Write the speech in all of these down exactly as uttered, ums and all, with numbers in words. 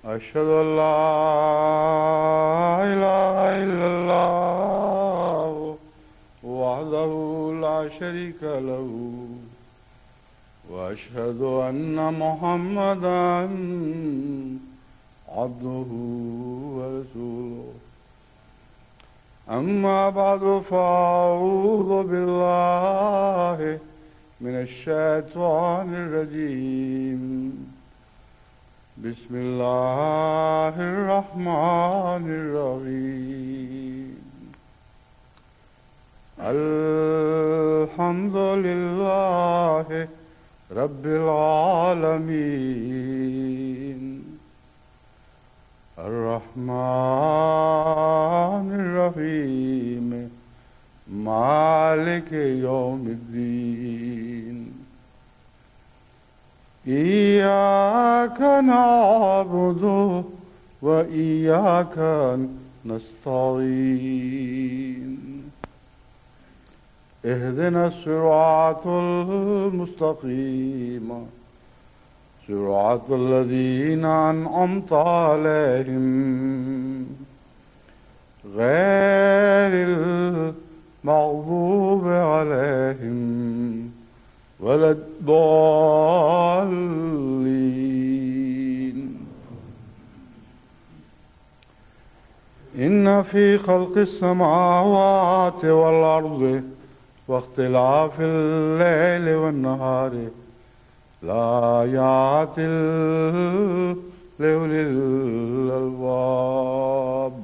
أشهد أن لا إله إلا الله وحده لا شريك له وأشهد أن محمدا عبده ورسوله أما بعد فأعوذ بالله من الشيطان الرجيم بسم الله الرحمن الرحيم الحمد لله رب العالمين الرحمن الرحيم مالك يوم الدين إياك نعبد وإياك نستعين اهدنا الصراط المستقيم صراط الذين أنعمت عليهم غير المغضوب عليهم ولا الضالين إن في خلق السماوات والأرض واختلاف الليل والنهار لآيات لأولي الألباب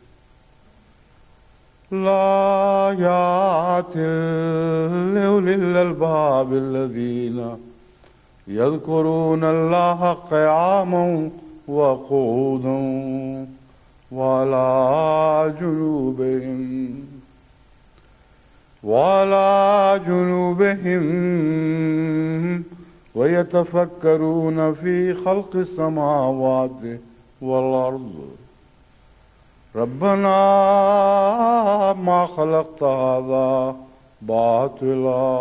لآيات لأولي الألباب الذين يذكرون الله قياما وقعودا وعلى جنوبهم وعلى جنوبهم ويتفكرون في خلق السماوات والأرض ربنا ما خلقت هذا باطلا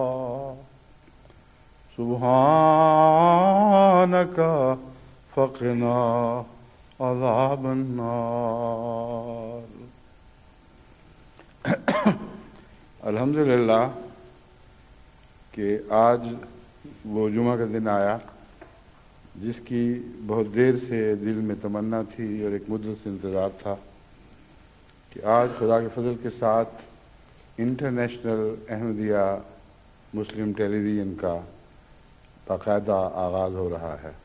سبحانك فقنا عذاب النار. الحمدللہ کہ آج وہ جمعہ کا دن آیا جس کی بہت دیر سے دل میں تمنا تھی اور ایک مدت سے انتظار تھا کہ آج خدا کے فضل کے ساتھ international Ahmadiyya Muslim television کا باقاعدہ آغاز ہو رہا ہے.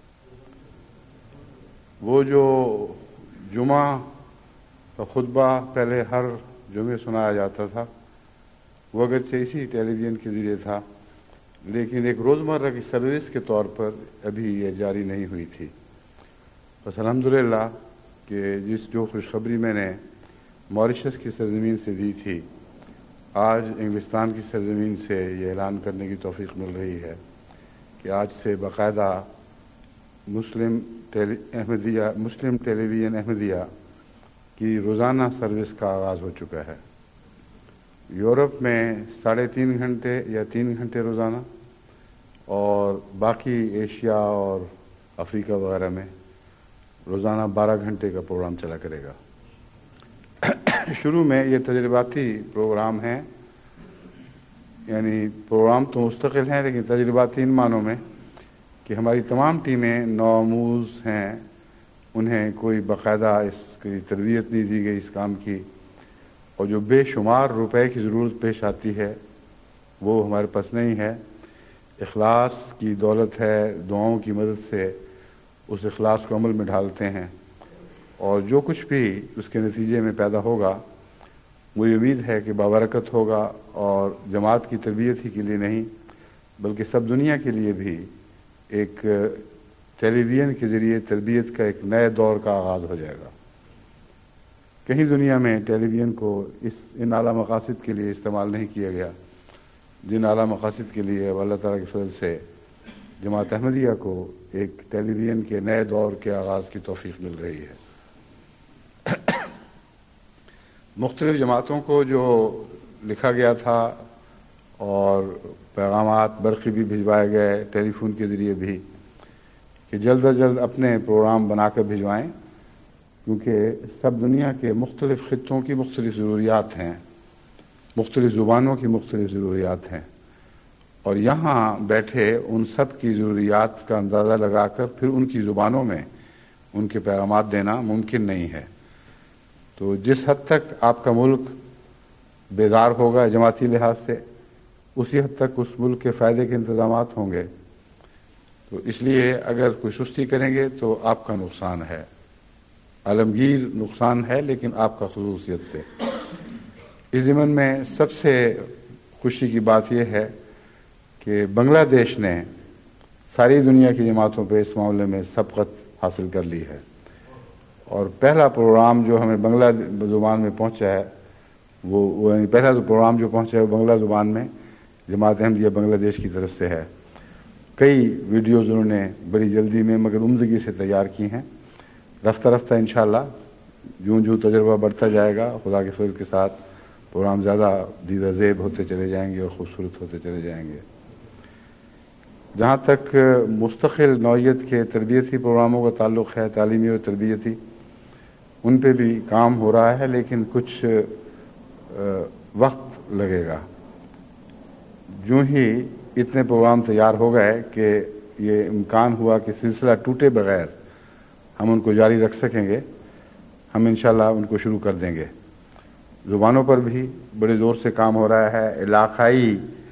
وہ جو جمعہ کا خطبہ پہلے ہر جمعے سنایا جاتا تھا وہ اگرچہ اسی ٹیلی ویژن کے ذریعے تھا لیکن ایک روزمرہ کی سروس کے طور پر ابھی یہ جاری نہیں ہوئی تھی. بس الحمدللہ کہ جس جو خوشخبری میں نے ماریشس کی سرزمین سے دی تھی آج انگلستان کی سرزمین سے یہ اعلان کرنے کی توفیق مل رہی ہے کہ آج سے باقاعدہ Muslim tele Ahmadiyya Muslim television Ahmadiyya کی روزانہ سروس کا آغاز ہو چکا ہے. یورپ میں ساڑھے تین گھنٹے یا تین گھنٹے روزانہ اور باقی ایشیا اور افریقہ وغیرہ میں روزانہ بارہ گھنٹے کا پروگرام چلا کرے گا. شروع میں یہ تجرباتی پروگرام ہیں، یعنی پروگرام تو مستقل ہیں لیکن تجرباتی ان معنوں میں کہ ہماری تمام ٹیمیں نوآموز ہیں، انہیں کوئی باقاعدہ اس کی تربیت نہیں دی گئی اس کام کی، اور جو بے شمار روپے کی ضرورت پیش آتی ہے وہ ہمارے پاس نہیں ہے. اخلاص کی دولت ہے، دعاؤں کی مدد سے اس اخلاص کو عمل میں ڈھالتے ہیں اور جو کچھ بھی اس کے نتیجے میں پیدا ہوگا مجھے امید ہے کہ بابرکت ہوگا اور جماعت کی تربیت ہی کے لیے نہیں بلکہ سب دنیا کے لیے بھی ایک ٹیلی ویژن کے ذریعے تربیت کا ایک نئے دور کا آغاز ہو جائے گا. کہیں دنیا میں ٹیلی ویژن کو اس ان اعلیٰ مقاصد کے لیے استعمال نہیں کیا گیا جن اعلیٰ مقاصد کے لیے اللہ تعالیٰ کے فضل سے جماعت احمدیہ کو ایک ٹیلی ویژن کے نئے دور کے آغاز کی توفیق مل رہی ہے. مختلف جماعتوں کو جو لکھا گیا تھا اور پیغامات برقی بھی بھجوائے گئے، ٹیلی فون کے ذریعے بھی، کہ جلد از جلد اپنے پروگرام بنا کر بھجوائیں، کیونکہ سب دنیا کے مختلف خطوں کی مختلف ضروریات ہیں، مختلف زبانوں کی مختلف ضروریات ہیں، اور یہاں بیٹھے ان سب کی ضروریات کا اندازہ لگا کر پھر ان کی زبانوں میں ان کے پیغامات دینا ممکن نہیں ہے۔ تو جس حد تک آپ کا ملک بیدار ہوگا جماعتی لحاظ سے، اسی حد تک اس ملک کے فائدے کے انتظامات ہوں گے۔ تو اس لیے اگر کوئی سستی کریں گے تو آپ کا نقصان ہے، عالمگیر نقصان ہے، لیکن آپ کا خصوصیت سے۔ اس ضمن میں سب سے خوشی کی بات یہ ہے کہ بنگلہ دیش نے ساری دنیا کی جماعتوں پہ اس معاملے میں سبقت حاصل کر لی ہے، اور پہلا پروگرام جو ہمیں بنگلہ زبان میں پہنچا ہے وہ وہ یعنی پہلا جو پروگرام جو پہنچا ہے وہ بنگلہ زبان میں جماعت احمدیہ بنگلہ دیش کی طرف سے ہے۔ کئی ویڈیوز انہوں نے بڑی جلدی میں مگر عمدگی سے تیار کی ہیں۔ رفتہ رفتہ انشاءاللہ جوں جوں تجربہ بڑھتا جائے گا، خدا کے فضل کے ساتھ پروگرام زیادہ دیدہ زیب ہوتے چلے جائیں گے اور خوبصورت ہوتے چلے جائیں گے۔ جہاں تک مستقل نوعیت کے تربیتی پروگراموں کا تعلق ہے، تعلیمی اور تربیتی، ان پہ بھی کام ہو رہا ہے، لیکن کچھ وقت لگے گا۔ جو ہی اتنے پروگرام تیار ہو گئے کہ یہ امکان ہوا کہ سلسلہ ٹوٹے بغیر ہم ان کو جاری رکھ سکیں گے، ہم انشاءاللہ ان کو شروع کر دیں گے۔ زبانوں پر بھی بڑے زور سے کام ہو رہا ہے، علاقائی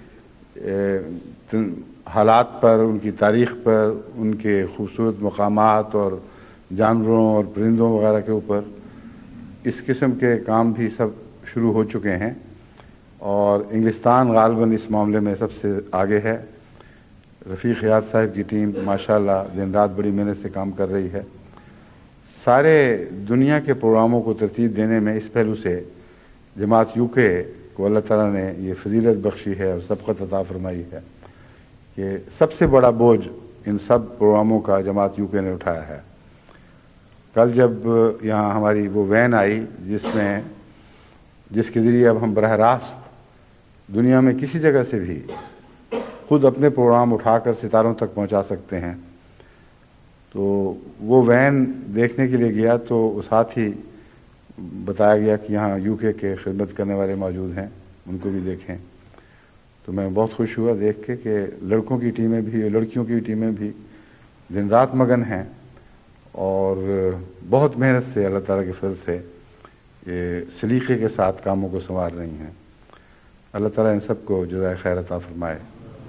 حالات پر، ان کی تاریخ پر، ان کے خوبصورت مقامات اور جانوروں اور پرندوں وغیرہ کے اوپر اس قسم کے کام بھی سب شروع ہو چکے ہیں، اور انگلستان غالباً اس معاملے میں سب سے آگے ہے۔ رفیق حیات صاحب کی ٹیم ماشاءاللہ دن رات بڑی محنت سے کام کر رہی ہے۔ سارے دنیا کے پروگراموں کو ترتیب دینے میں اس پہلو سے جماعت یو کے کو اللہ تعالیٰ نے یہ فضیلت بخشی ہے اور سبقت عطا فرمائی ہے کہ سب سے بڑا بوجھ ان سب پروگراموں کا جماعت یو کے نے اٹھایا ہے۔ کل جب یہاں ہماری وہ وین آئی جس میں جس کے ذریعے اب ہم براہ راست دنیا میں کسی جگہ سے بھی خود اپنے پروگرام اٹھا کر ستاروں تک پہنچا سکتے ہیں، تو وہ وین دیکھنے کے لیے گیا تو ساتھ ہی بتایا گیا کہ یہاں یو کے کے خدمت کرنے والے موجود ہیں، ان کو بھی دیکھیں۔ تو میں بہت خوش ہوا دیکھ کے کہ لڑکوں کی ٹیمیں بھی اور لڑکیوں کی ٹیمیں بھی دن رات مگن ہیں اور بہت محنت سے اللہ تعالیٰ کے فضل سے یہ سلیقے کے ساتھ کاموں کو سنوار رہی ہیں۔ اللہ تعالیٰ ان سب کو جزائے خیر عطا فرمائے۔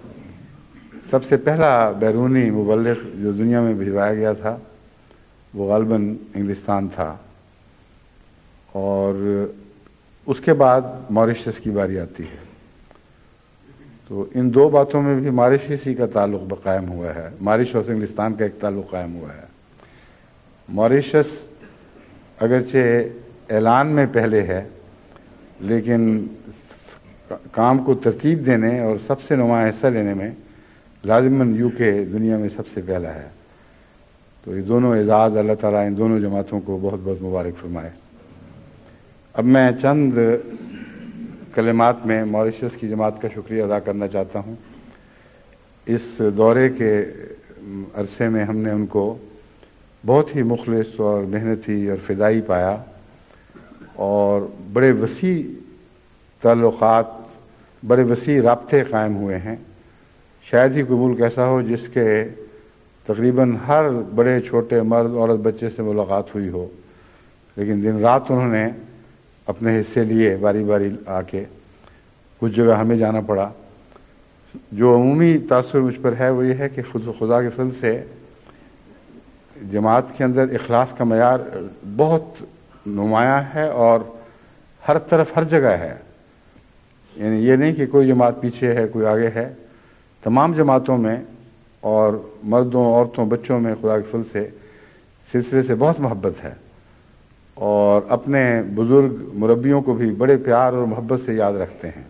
سب سے پہلا بیرونی مبلغ جو دنیا میں بھجوایا گیا تھا وہ غالباً انگلستان تھا، اور اس کے بعد ماریشس کی باری آتی ہے۔ تو ان دو باتوں میں بھی ماریشس ہی کا تعلق قائم ہوا ہے، ماریشس اور انگلستان کا ایک تعلق قائم ہوا ہے۔ ماریشس اگرچہ اعلان میں پہلے ہے، لیکن کام کو ترتیب دینے اور سب سے نمایاں حصہ لینے میں لازماً یو کے دنیا میں سب سے پہلا ہے۔ تو یہ دونوں اعزاز اللہ تعالیٰ ان دونوں جماعتوں کو بہت بہت مبارک فرمائے۔ اب میں چند کلمات میں ماریشس کی جماعت کا شکریہ ادا کرنا چاہتا ہوں۔ اس دورے کے عرصے میں ہم نے ان کو بہت ہی مخلص اور محنتی اور فدائی پایا، اور بڑے وسیع تعلقات، بڑے وسیع رابطے قائم ہوئے ہیں۔ شاید ہی کوئی ملک ایسا ہو جس کے تقریباً ہر بڑے چھوٹے مرد عورت بچے سے ملاقات ہوئی ہو، لیکن دن رات انہوں نے اپنے حصے لیے باری باری آ کے۔ کچھ جگہ ہمیں جانا پڑا۔ جو عمومی تاثر مجھ پر ہے وہ یہ ہے کہ خود خدا کے فضل سے جماعت کے اندر اخلاص کا معیار بہت نمایاں ہے، اور ہر طرف ہر جگہ ہے۔ یعنی یہ نہیں کہ کوئی جماعت پیچھے ہے کوئی آگے ہے، تمام جماعتوں میں اور مردوں عورتوں بچوں میں خدا کے فضل سے سلسلے سے بہت محبت ہے، اور اپنے بزرگ مربیوں کو بھی بڑے پیار اور محبت سے یاد رکھتے ہیں۔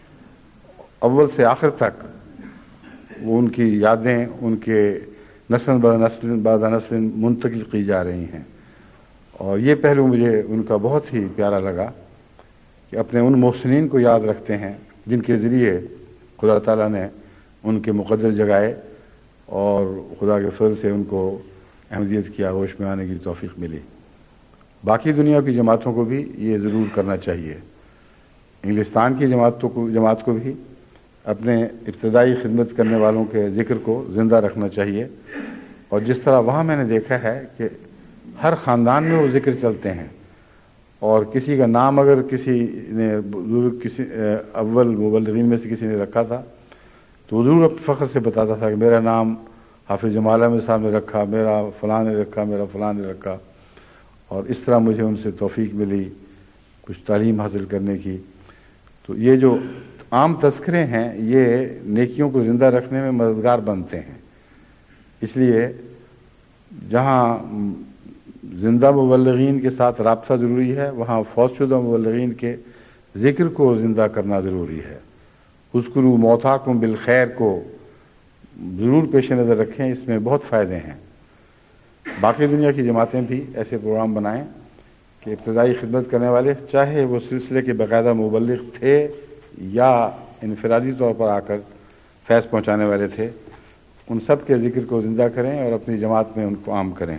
اول سے آخر تک وہ ان کی یادیں ان کے نسل بعد نسل بعد نسل منتقل کی جا رہی ہیں، اور یہ پہلو مجھے ان کا بہت ہی پیارا لگا کہ اپنے ان محسنین کو یاد رکھتے ہیں جن کے ذریعے خدا تعالیٰ نے ان کے مقدر جگائے اور خدا کے فضل سے ان کو احمدیت کی آغوش میں آنے کی توفیق ملی۔ باقی دنیا کی جماعتوں کو بھی یہ ضرور کرنا چاہیے۔ انگلستان کی جماعتوں کو جماعت کو بھی اپنے ابتدائی خدمت کرنے والوں کے ذکر کو زندہ رکھنا چاہیے، اور جس طرح وہاں میں نے دیکھا ہے کہ ہر خاندان میں وہ ذکر چلتے ہیں، اور کسی کا نام اگر کسی نے بزرگ کسی اول مبلغین میں سے کسی نے رکھا تھا تو وہ ضرور فخر سے بتاتا تھا کہ میرا نام حافظ جمال احمد صاحب نے رکھا، میرا فلاں نے رکھا، میرا فلاں نے رکھا، اور اس طرح مجھے ان سے توفیق ملی کچھ تعلیم حاصل کرنے کی۔ تو یہ جو عام تذکرے ہیں یہ نیکیوں کو زندہ رکھنے میں مددگار بنتے ہیں، اس لیے جہاں زندہ مبلغین کے ساتھ رابطہ ضروری ہے وہاں فوت شدہ مبلغین کے ذکر کو زندہ کرنا ضروری ہے۔ اذکروا موتاکم بالخیر کو ضرور پیش نظر رکھیں، اس میں بہت فائدے ہیں۔ باقی دنیا کی جماعتیں بھی ایسے پروگرام بنائیں کہ ابتدائی خدمت کرنے والے چاہے وہ سلسلے کے باقاعدہ مبلغ تھے یا انفرادی طور پر آ کر فیض پہنچانے والے تھے، ان سب کے ذکر کو زندہ کریں اور اپنی جماعت میں ان کو عام کریں۔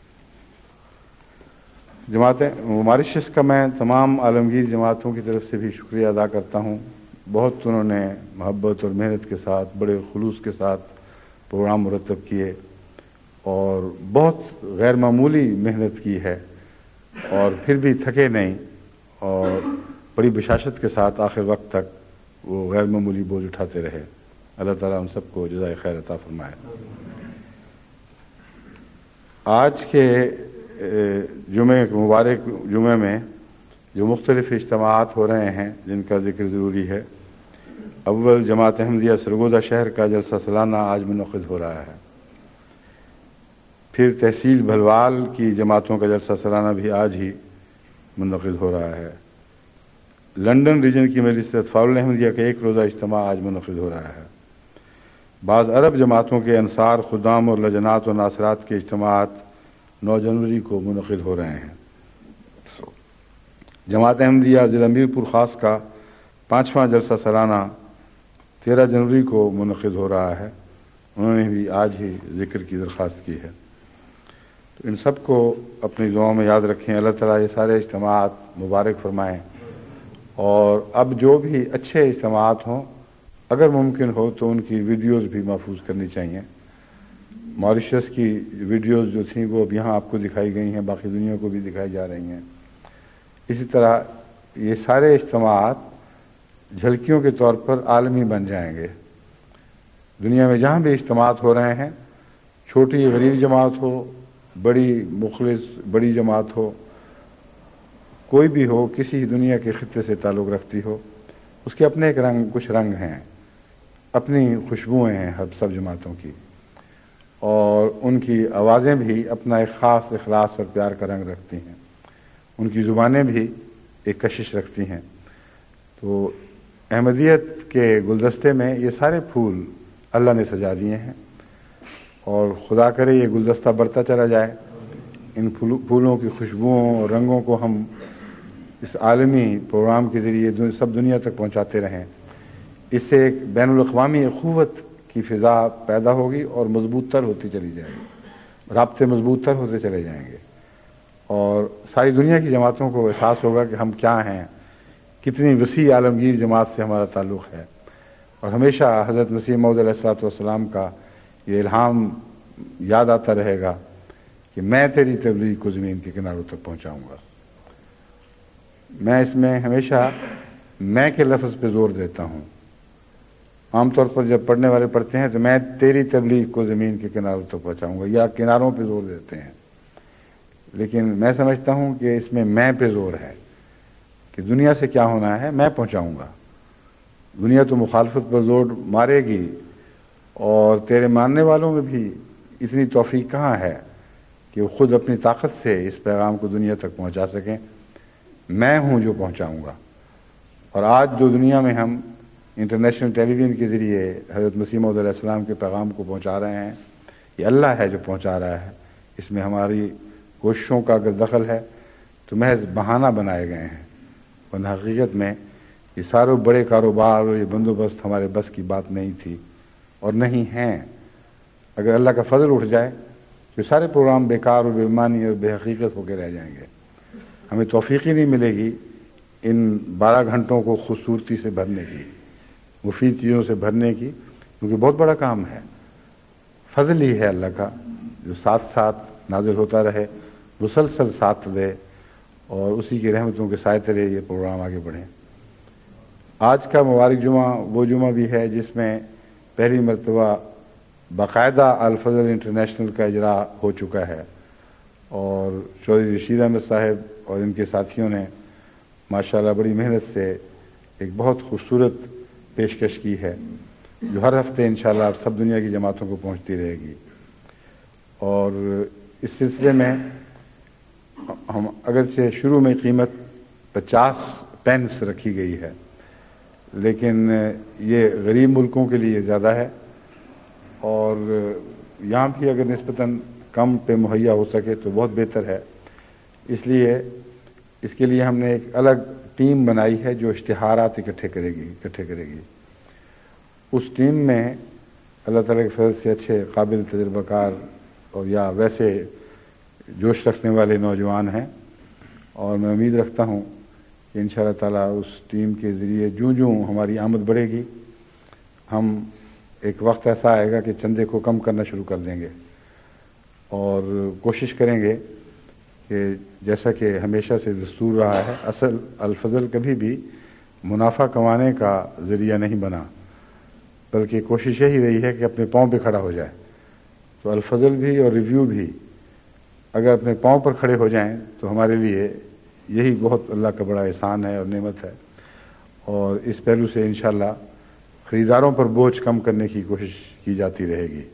جماعتیں ماریشس کا میں تمام عالمگیر جماعتوں کی طرف سے بھی شکریہ ادا کرتا ہوں۔ بہت انہوں نے محبت اور محنت کے ساتھ بڑے خلوص کے ساتھ پروگرام مرتب کیے اور بہت غیر معمولی محنت کی ہے، اور پھر بھی تھکے نہیں اور بڑی بشاشت کے ساتھ آخر وقت تک وہ غیر معمولی بوجھ اٹھاتے رہے۔ اللہ تعالیٰ ان سب کو جزائے خیر عطا فرمائے۔ آج کے جمعے مبارک جمعے میں جو مختلف اجتماعات ہو رہے ہیں جن کا ذکر ضروری ہے، اول جماعت احمدیہ سرگودا شہر کا جلسہ سالانہ آج منعقد ہو رہا ہے، پھر تحصیل بھلوال کی جماعتوں کا جلسہ سالانہ بھی آج ہی منعقد ہو رہا ہے۔ لنڈن ریجن کی مجلس اطفال الاحمدیہ کا ایک روزہ اجتماع آج منعقد ہو رہا ہے۔ بعض عرب جماعتوں کے انصار، خدام اور لجنات و ناصرات کے اجتماعات نو جنوری کو منعقد ہو رہے ہیں۔ جماعت احمدیہ ضلع میر پور خاص کا پانچواں جلسہ سالانہ تیرہ جنوری کو منعقد ہو رہا ہے، انہوں نے بھی آج ہی ذکر کی درخواست کی ہے۔ تو ان سب کو اپنی دعاؤں میں یاد رکھیں، اللہ تعالیٰ یہ سارے اجتماعات مبارک فرمائیں، اور اب جو بھی اچھے اجتماعات ہوں اگر ممکن ہو تو ان کی ویڈیوز بھی محفوظ کرنی چاہیے۔ ماریشس کی ویڈیوز جو تھیں وہ اب یہاں آپ کو دکھائی گئی ہیں، باقی دنیا کو بھی دکھائی جا رہی ہیں۔ اسی طرح یہ سارے اجتماعات جھلکیوں کے طور پر عالمی بن جائیں گے۔ دنیا میں جہاں بھی اجتماعات ہو رہے ہیں، چھوٹی غریب جماعت ہو، بڑی مخلص بڑی جماعت ہو، کوئی بھی ہو، کسی دنیا کے خطے سے تعلق رکھتی ہو، اس کے اپنے ایک رنگ کچھ رنگ ہیں، اپنی خوشبوئیں ہیں ہر سب جماعتوں کی، اور ان کی آوازیں بھی اپنا ایک خاص اخلاص اور پیار کا رنگ رکھتی ہیں، ان کی زبانیں بھی ایک کشش رکھتی ہیں۔ تو احمدیت کے گلدستے میں یہ سارے پھول اللہ نے سجا دیے ہیں، اور خدا کرے یہ گلدستہ بڑھتا چلا جائے، ان پھولوں کی خوشبوؤں اور رنگوں کو ہم اس عالمی پروگرام کے ذریعے سب دنیا تک پہنچاتے رہیں۔ اس سے ایک بین الاقوامی اخوت کی فضا پیدا ہوگی اور مضبوط تر ہوتی چلی جائے گی، رابطے مضبوط تر ہوتے چلے جائیں گے، اور ساری دنیا کی جماعتوں کو احساس ہوگا کہ ہم کیا ہیں، کتنی وسیع عالمگیر جماعت سے ہمارا تعلق ہے۔ اور ہمیشہ حضرت مسیح موعود علیہ الصلوۃ والسلام کا یہ الہام یاد آتا رہے گا کہ میں تیری تبلیغ کو زمین کے کناروں تک پہنچاؤں گا۔ میں اس میں ہمیشہ میں کے لفظ پہ زور دیتا ہوں۔ عام طور پر جب پڑھنے والے پڑھتے ہیں تو میں تیری تبلیغ کو زمین کے کناروں تک پہنچاؤں گا، یا کناروں پہ زور دیتے ہیں، لیکن میں سمجھتا ہوں کہ اس میں میں پہ زور ہے کہ دنیا سے کیا ہونا ہے میں پہنچاؤں گا۔ دنیا تو مخالفت پر زور مارے گی، اور تیرے ماننے والوں میں بھی اتنی توفیق کہاں ہے کہ وہ خود اپنی طاقت سے اس پیغام کو دنیا تک پہنچا سکیں۔ میں ہوں جو پہنچاؤں گا۔ اور آج جو دنیا میں ہم انٹرنیشنل ٹیلی ویژن کے ذریعے حضرت مسیح موعود علیہ السلام کے پیغام کو پہنچا رہے ہیں، یہ اللہ ہے جو پہنچا رہا ہے، اس میں ہماری کوششوں کا اگر دخل ہے تو محض بہانہ بنائے گئے ہیں، ورنہ حقیقت میں یہ سارے بڑے کاروبار اور یہ بندوبست ہمارے بس کی بات نہیں تھی اور نہیں ہیں۔ اگر اللہ کا فضل اٹھ جائے تو سارے پروگرام بیکار اور بے معنی اور بے حقیقت ہو کے رہ جائیں گے. ہمیں توفیق ہی نہیں ملے گی ان بارہ گھنٹوں کو خوبصورتی سے بھرنے کی، مفید چیزوں سے بھرنے کی، کیونکہ بہت بڑا کام ہے. فضل ہی ہے اللہ کا جو ساتھ ساتھ نازل ہوتا رہے، مسلسل ساتھ دے، اور اسی کی رحمتوں کے سائے تلے یہ پروگرام آگے بڑھیں. آج کا مبارک جمعہ وہ جمعہ بھی ہے جس میں پہلی مرتبہ باقاعدہ الفضل انٹرنیشنل کا اجرا ہو چکا ہے، اور چودھری رشید احمد صاحب اور ان کے ساتھیوں نے ماشاءاللہ بڑی محنت سے ایک بہت خوبصورت پیشکش کی ہے جو ہر ہفتے انشاءاللہ سب دنیا کی جماعتوں کو پہنچتی رہے گی. اور اس سلسلے میں ہم اگرچہ شروع میں قیمت پچاس پینس رکھی گئی ہے، لیکن یہ غریب ملکوں کے لیے زیادہ ہے، اور یہاں بھی اگر نسبتاً کم پہ مہیا ہو سکے تو بہت بہتر ہے. اس لیے اس کے لیے ہم نے ایک الگ ٹیم بنائی ہے جو اشتہارات اکٹھے کرے گی اکٹھے کرے گی اس ٹیم میں اللہ تعالیٰ کے فضل سے اچھے قابل تجربہ کار اور یا ویسے جوش رکھنے والے نوجوان ہیں، اور میں امید رکھتا ہوں کہ انشاءاللہ تعالیٰ اس ٹیم کے ذریعے جوں جوں ہماری آمد بڑھے گی، ہم ایک وقت ایسا آئے گا کہ چندے کو کم کرنا شروع کر دیں گے، اور کوشش کریں گے کہ جیسا کہ ہمیشہ سے دستور رہا ہے، اصل الفضل کبھی بھی منافع کمانے کا ذریعہ نہیں بنا، بلکہ کوشش یہی رہی ہے کہ اپنے پاؤں پہ کھڑا ہو جائے. تو الفضل بھی اور ریویو بھی اگر اپنے پاؤں پر کھڑے ہو جائیں تو ہمارے لیے یہی بہت اللہ کا بڑا احسان ہے اور نعمت ہے، اور اس پہلو سے انشاءاللہ خریداروں پر بوجھ کم کرنے کی کوشش کی جاتی رہے گی.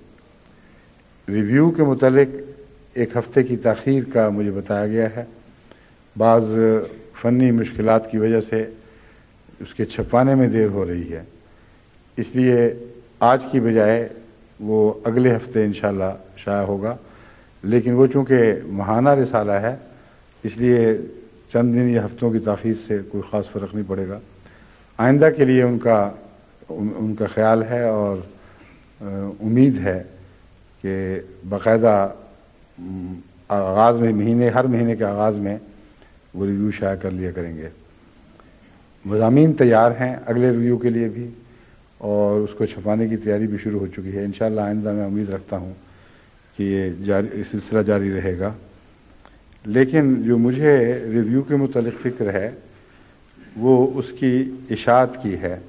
ریویو کے متعلق ایک ہفتے کی تاخیر کا مجھے بتایا گیا ہے، بعض فنی مشکلات کی وجہ سے اس کے چھپانے میں دیر ہو رہی ہے، اس لیے آج کی بجائے وہ اگلے ہفتے انشاءاللہ شائع ہوگا. لیکن وہ چونکہ ماہانہ رسالہ ہے اس لیے چند دن یا ہفتوں کی تاخیر سے کوئی خاص فرق نہیں پڑے گا. آئندہ کے لیے ان کا ان کا خیال ہے اور امید ہے کہ باقاعدہ آغاز میں مہینے ہر مہینے کے آغاز میں وہ ریویو شائع کر لیا کریں گے. مضامین تیار ہیں اگلے ریویو کے لیے بھی، اور اس کو چھپانے کی تیاری بھی شروع ہو چکی ہے. انشاءاللہ آئندہ میں امید رکھتا ہوں کہ یہ جاری سلسلہ جاری رہے گا. لیکن جو مجھے ریویو کے متعلق فکر ہے وہ اس کی اشاعت کی ہے.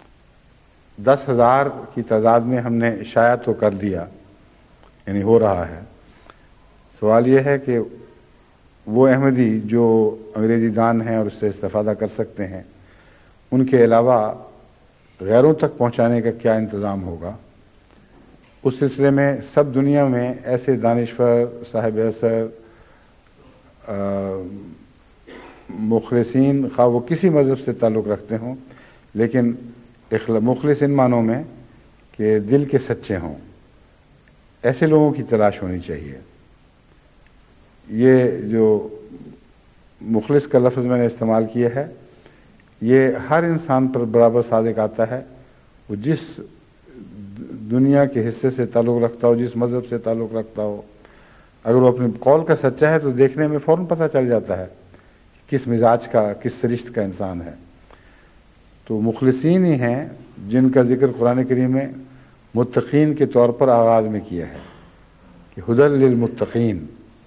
دس ہزار کی تعداد میں ہم نے شائع تو کر دیا، یعنی ہو رہا ہے. سوال یہ ہے کہ وہ احمدی جو انگریزی دان ہیں اور اس سے استفادہ کر سکتے ہیں، ان کے علاوہ غیروں تک پہنچانے کا کیا انتظام ہوگا. اس سلسلے میں سب دنیا میں ایسے دانشور، صاحب اثر، مخلصین، خواہ وہ کسی مذہب سے تعلق رکھتے ہوں، لیکن مخلص ان معنوں میں کہ دل کے سچے ہوں، ایسے لوگوں کی تلاش ہونی چاہیے. یہ جو مخلص کا لفظ میں نے استعمال کیا ہے یہ ہر انسان پر برابر صادق آتا ہے، وہ جس دنیا کے حصے سے تعلق رکھتا ہو، جس مذہب سے تعلق رکھتا ہو. اگر وہ اپنے قول کا سچا ہے تو دیکھنے میں فوراً پتہ چل جاتا ہے کس مزاج کا، کس سرشت کا انسان ہے. تو مخلصین ہی ہیں جن کا ذکر قرآن کریم میں متقین کے طور پر آغاز میں کیا ہے کہ ہدی للمتقین.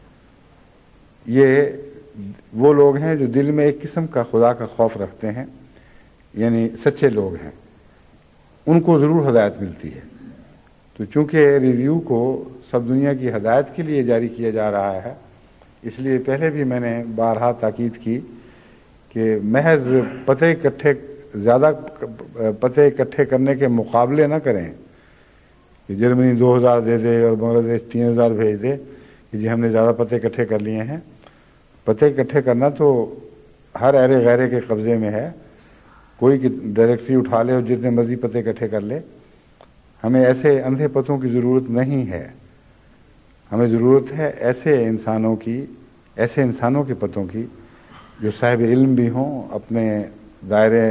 یہ وہ لوگ ہیں جو دل میں ایک قسم کا خدا کا خوف رکھتے ہیں، یعنی سچے لوگ ہیں، ان کو ضرور ہدایت ملتی ہے. تو چونکہ ریویو کو سب دنیا کی ہدایت کے لیے جاری کیا جا رہا ہے، اس لیے پہلے بھی میں نے بارہا تاکید کی کہ محض پتے اکٹھے زیادہ پتے اکٹھے کرنے کے مقابلے نہ کریں کہ جرمنی دو ہزار دے دے اور بنگلہ دیش تین ہزار بھیج دے کہ جی ہم نے زیادہ پتے اکٹھے کر لیے ہیں. پتے اکٹھے کرنا تو ہر ایرے غیرے کے قبضے میں ہے، کوئی ڈائریکٹری اٹھا لے اور جتنے مرضی پتے اکٹھے کر لے. ہمیں ایسے اندھے پتوں کی ضرورت نہیں ہے، ہمیں ضرورت ہے ایسے انسانوں کی، ایسے انسانوں کے پتوں کی جو صاحب علم بھی ہوں، اپنے دائرے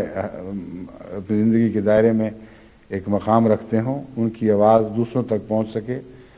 اپنی زندگی کے دائرے میں ایک مقام رکھتے ہوں، ان کی آواز دوسروں تک پہنچ سکے،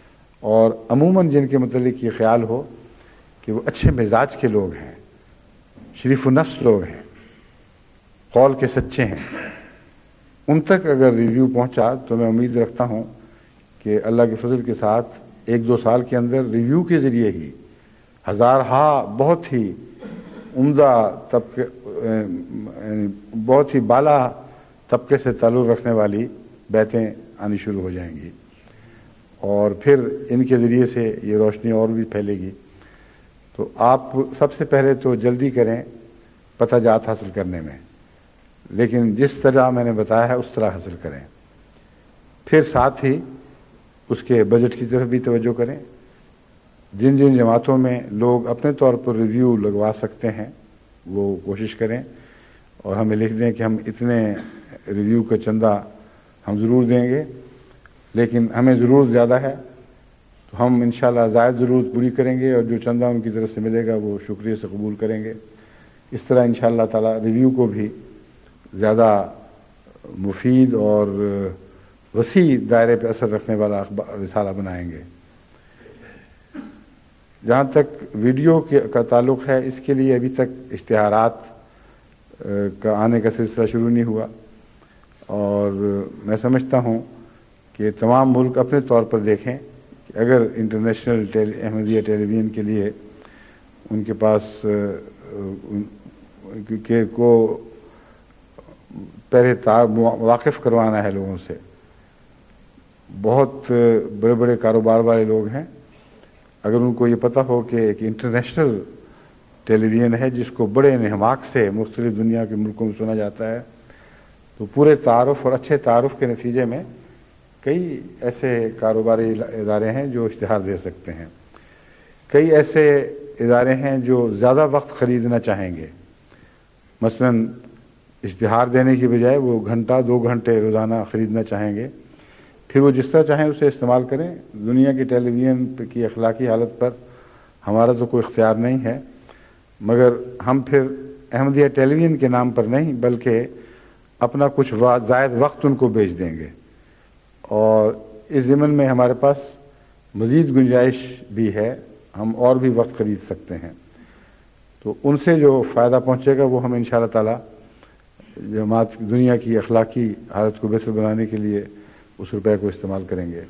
اور عموماً جن کے متعلق یہ خیال ہو کہ وہ اچھے مزاج کے لوگ ہیں، شریف النفس لوگ ہیں، قول کے سچے ہیں، ان تک اگر ریویو پہنچا تو میں امید رکھتا ہوں کہ اللہ کے فضل کے ساتھ ایک دو سال کے اندر ریویو کے ذریعے ہی ہزارہا بہت ہی عمدہ طبقے بہت ہی بالا طبقے سے تعلق رکھنے والی بیتیں آنی شروع ہو جائیں گی، اور پھر ان کے ذریعے سے یہ روشنی اور بھی پھیلے گی۔ تو آپ سب سے پہلے تو جلدی کریں پتہ جات حاصل کرنے میں، لیکن جس طرح میں نے بتایا ہے اس طرح حاصل کریں، پھر ساتھ ہی اس کے بجٹ کی طرف بھی توجہ کریں۔ جن جن جماعتوں میں لوگ اپنے طور پر ریویو لگوا سکتے ہیں وہ کوشش کریں، اور ہمیں لکھ دیں کہ ہم اتنے ریویو کا چندہ ہم ضرور دیں گے، لیکن ہمیں ضرورت زیادہ ہے تو ہم انشاءاللہ زائد ضرورت پوری کریں گے، اور جو چندہ ان کی طرف سے ملے گا وہ شکریہ سے قبول کریں گے۔ اس طرح انشاءاللہ تعالی ریویو کو بھی زیادہ مفید اور وسیع دائرے پہ اثر رکھنے والا رسالہ بنائیں گے۔ جہاں تک ویڈیو کا تعلق ہے، اس کے لیے ابھی تک اشتہارات کا آنے کا سلسلہ شروع نہیں ہوا، اور میں سمجھتا ہوں کہ تمام ملک اپنے طور پر دیکھیں کہ اگر انٹرنیشنل احمدیہ ٹیلی ویژن کے لیے ان کے پاس کہ کو پہلے واقف کروانا ہے لوگوں سے، بہت بڑے بڑے کاروبار والے لوگ ہیں، اگر ان کو یہ پتہ ہو کہ ایک انٹرنیشنل ٹیلی ویژن ہے جس کو بڑے انہماک سے مختلف دنیا کے ملکوں میں سنا جاتا ہے، تو پورے تعارف اور اچھے تعارف کے نتیجے میں کئی ایسے کاروباری ادارے ہیں جو اشتہار دے سکتے ہیں، کئی ایسے ادارے ہیں جو زیادہ وقت خریدنا چاہیں گے، مثلا اشتہار دینے کی بجائے وہ گھنٹہ دو گھنٹے روزانہ خریدنا چاہیں گے، پھر وہ جس طرح چاہیں اسے استعمال کریں۔ دنیا کی ٹیلی ویژن کی اخلاقی حالت پر ہمارا تو کوئی اختیار نہیں ہے، مگر ہم پھر احمدیہ ٹیلی ویژن کے نام پر نہیں بلکہ اپنا کچھ زائد وقت ان کو بیچ دیں گے، اور اس ضمن میں ہمارے پاس مزید گنجائش بھی ہے، ہم اور بھی وقت خرید سکتے ہیں۔ تو ان سے جو فائدہ پہنچے گا وہ ہم انشاءاللہ تعالی جماعت دنیا کی اخلاقی حالت کو بہتر بنانے کے لیے اس روپے کو استعمال کریں گے۔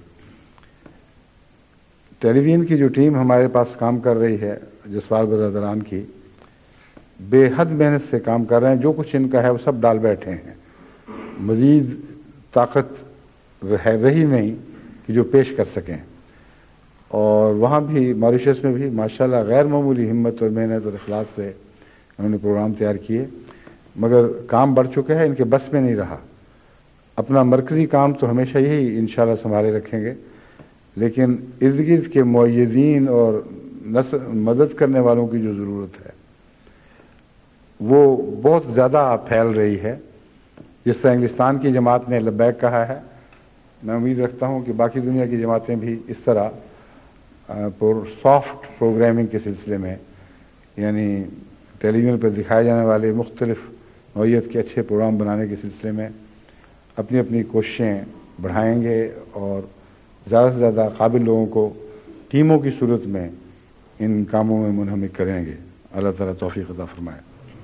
ٹیلی ویژن کی جو ٹیم ہمارے پاس کام کر رہی ہے، جسوال برادران کی، بے حد محنت سے کام کر رہے ہیں، جو کچھ ان کا ہے وہ سب ڈال بیٹھے ہیں، مزید طاقت ہے رہی نہیں کہ جو پیش کر سکیں، اور وہاں بھی ماریشس میں بھی ماشاءاللہ غیر معمولی ہمت اور محنت اور اخلاص سے انہوں نے پروگرام تیار کیے، مگر کام بڑھ چکا ہے، ان کے بس میں نہیں رہا۔ اپنا مرکزی کام تو ہمیشہ یہی انشاءاللہ سنبھالے رکھیں گے، لیکن ارد گرد کے معیدین اور مدد کرنے والوں کی جو ضرورت ہے وہ بہت زیادہ پھیل رہی ہے۔ جس طرح انگلستان کی جماعت نے لبیک کہا ہے، میں امید رکھتا ہوں کہ باقی دنیا کی جماعتیں بھی اس طرح سافٹ پروگرامنگ کے سلسلے میں، یعنی ٹیلی ویژن پر دکھائے جانے والے مختلف نوعیت کے اچھے پروگرام بنانے کے سلسلے میں اپنی اپنی کوششیں بڑھائیں گے، اور زیادہ سے زیادہ قابل لوگوں کو ٹیموں کی صورت میں ان کاموں میں منہمک کریں گے۔ اللہ تعالیٰ توفیق عطا فرمائے۔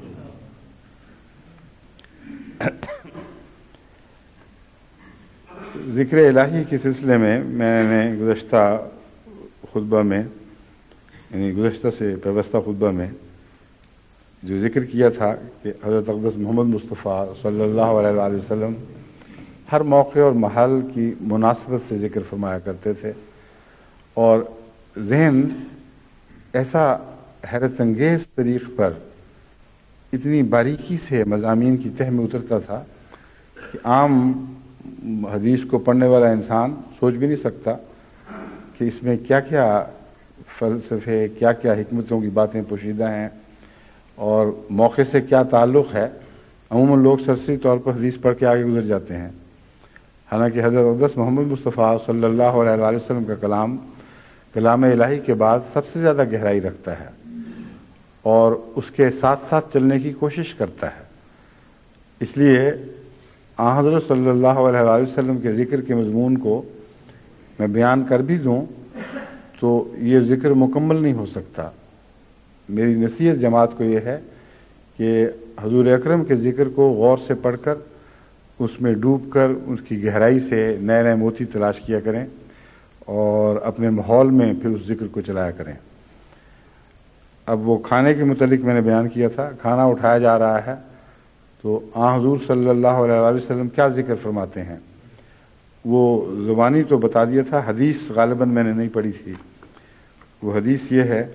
ذکر الہی کے سلسلے میں میں نے گزشتہ خطبہ میں، یعنی گزشتہ سے پیوستہ خطبہ میں جو ذکر کیا تھا کہ حضرت اقدس محمد مصطفیٰ صلی اللہ علیہ وآلہ وسلم ہر موقع اور محل کی مناسبت سے ذکر فرمایا کرتے تھے، اور ذہن ایسا حیرت انگیز طریق پر اتنی باریکی سے مضامین کی تہ میں اترتا تھا کہ عام حدیث کو پڑھنے والا انسان سوچ بھی نہیں سکتا کہ اس میں کیا کیا فلسفے، کیا کیا حکمتوں کی باتیں پوشیدہ ہیں، اور موقع سے کیا تعلق ہے۔ عموماً لوگ سرسری طور پر حدیث پڑھ کے آگے گزر جاتے ہیں، حالانکہ حضرت اقدس محمد مصطفیٰ صلی اللہ علیہ وآلہ وسلم کا کلام کلام الہی کے بعد سب سے زیادہ گہرائی رکھتا ہے، اور اس کے ساتھ ساتھ چلنے کی کوشش کرتا ہے۔ اس لیے آن حضرت صلی اللہ علیہ وآلہ وسلم کے ذکر کے مضمون کو میں بیان کر بھی دوں تو یہ ذکر مکمل نہیں ہو سکتا۔ میری نصیحت جماعت کو یہ ہے کہ حضور اکرم کے ذکر کو غور سے پڑھ کر اس میں ڈوب کر اس کی گہرائی سے نئے نئے موتی تلاش کیا کریں اور اپنے ماحول میں پھر اس ذکر کو چلایا کریں۔ اب وہ کھانے کے متعلق میں نے بیان کیا تھا، کھانا اٹھایا جا رہا ہے تو آن حضور صلی اللہ علیہ وآلہ وسلم کیا ذکر فرماتے ہیں، وہ زبانی تو بتا دیا تھا، حدیث غالباً میں نے نہیں پڑھی تھی۔ وہ حدیث یہ ہے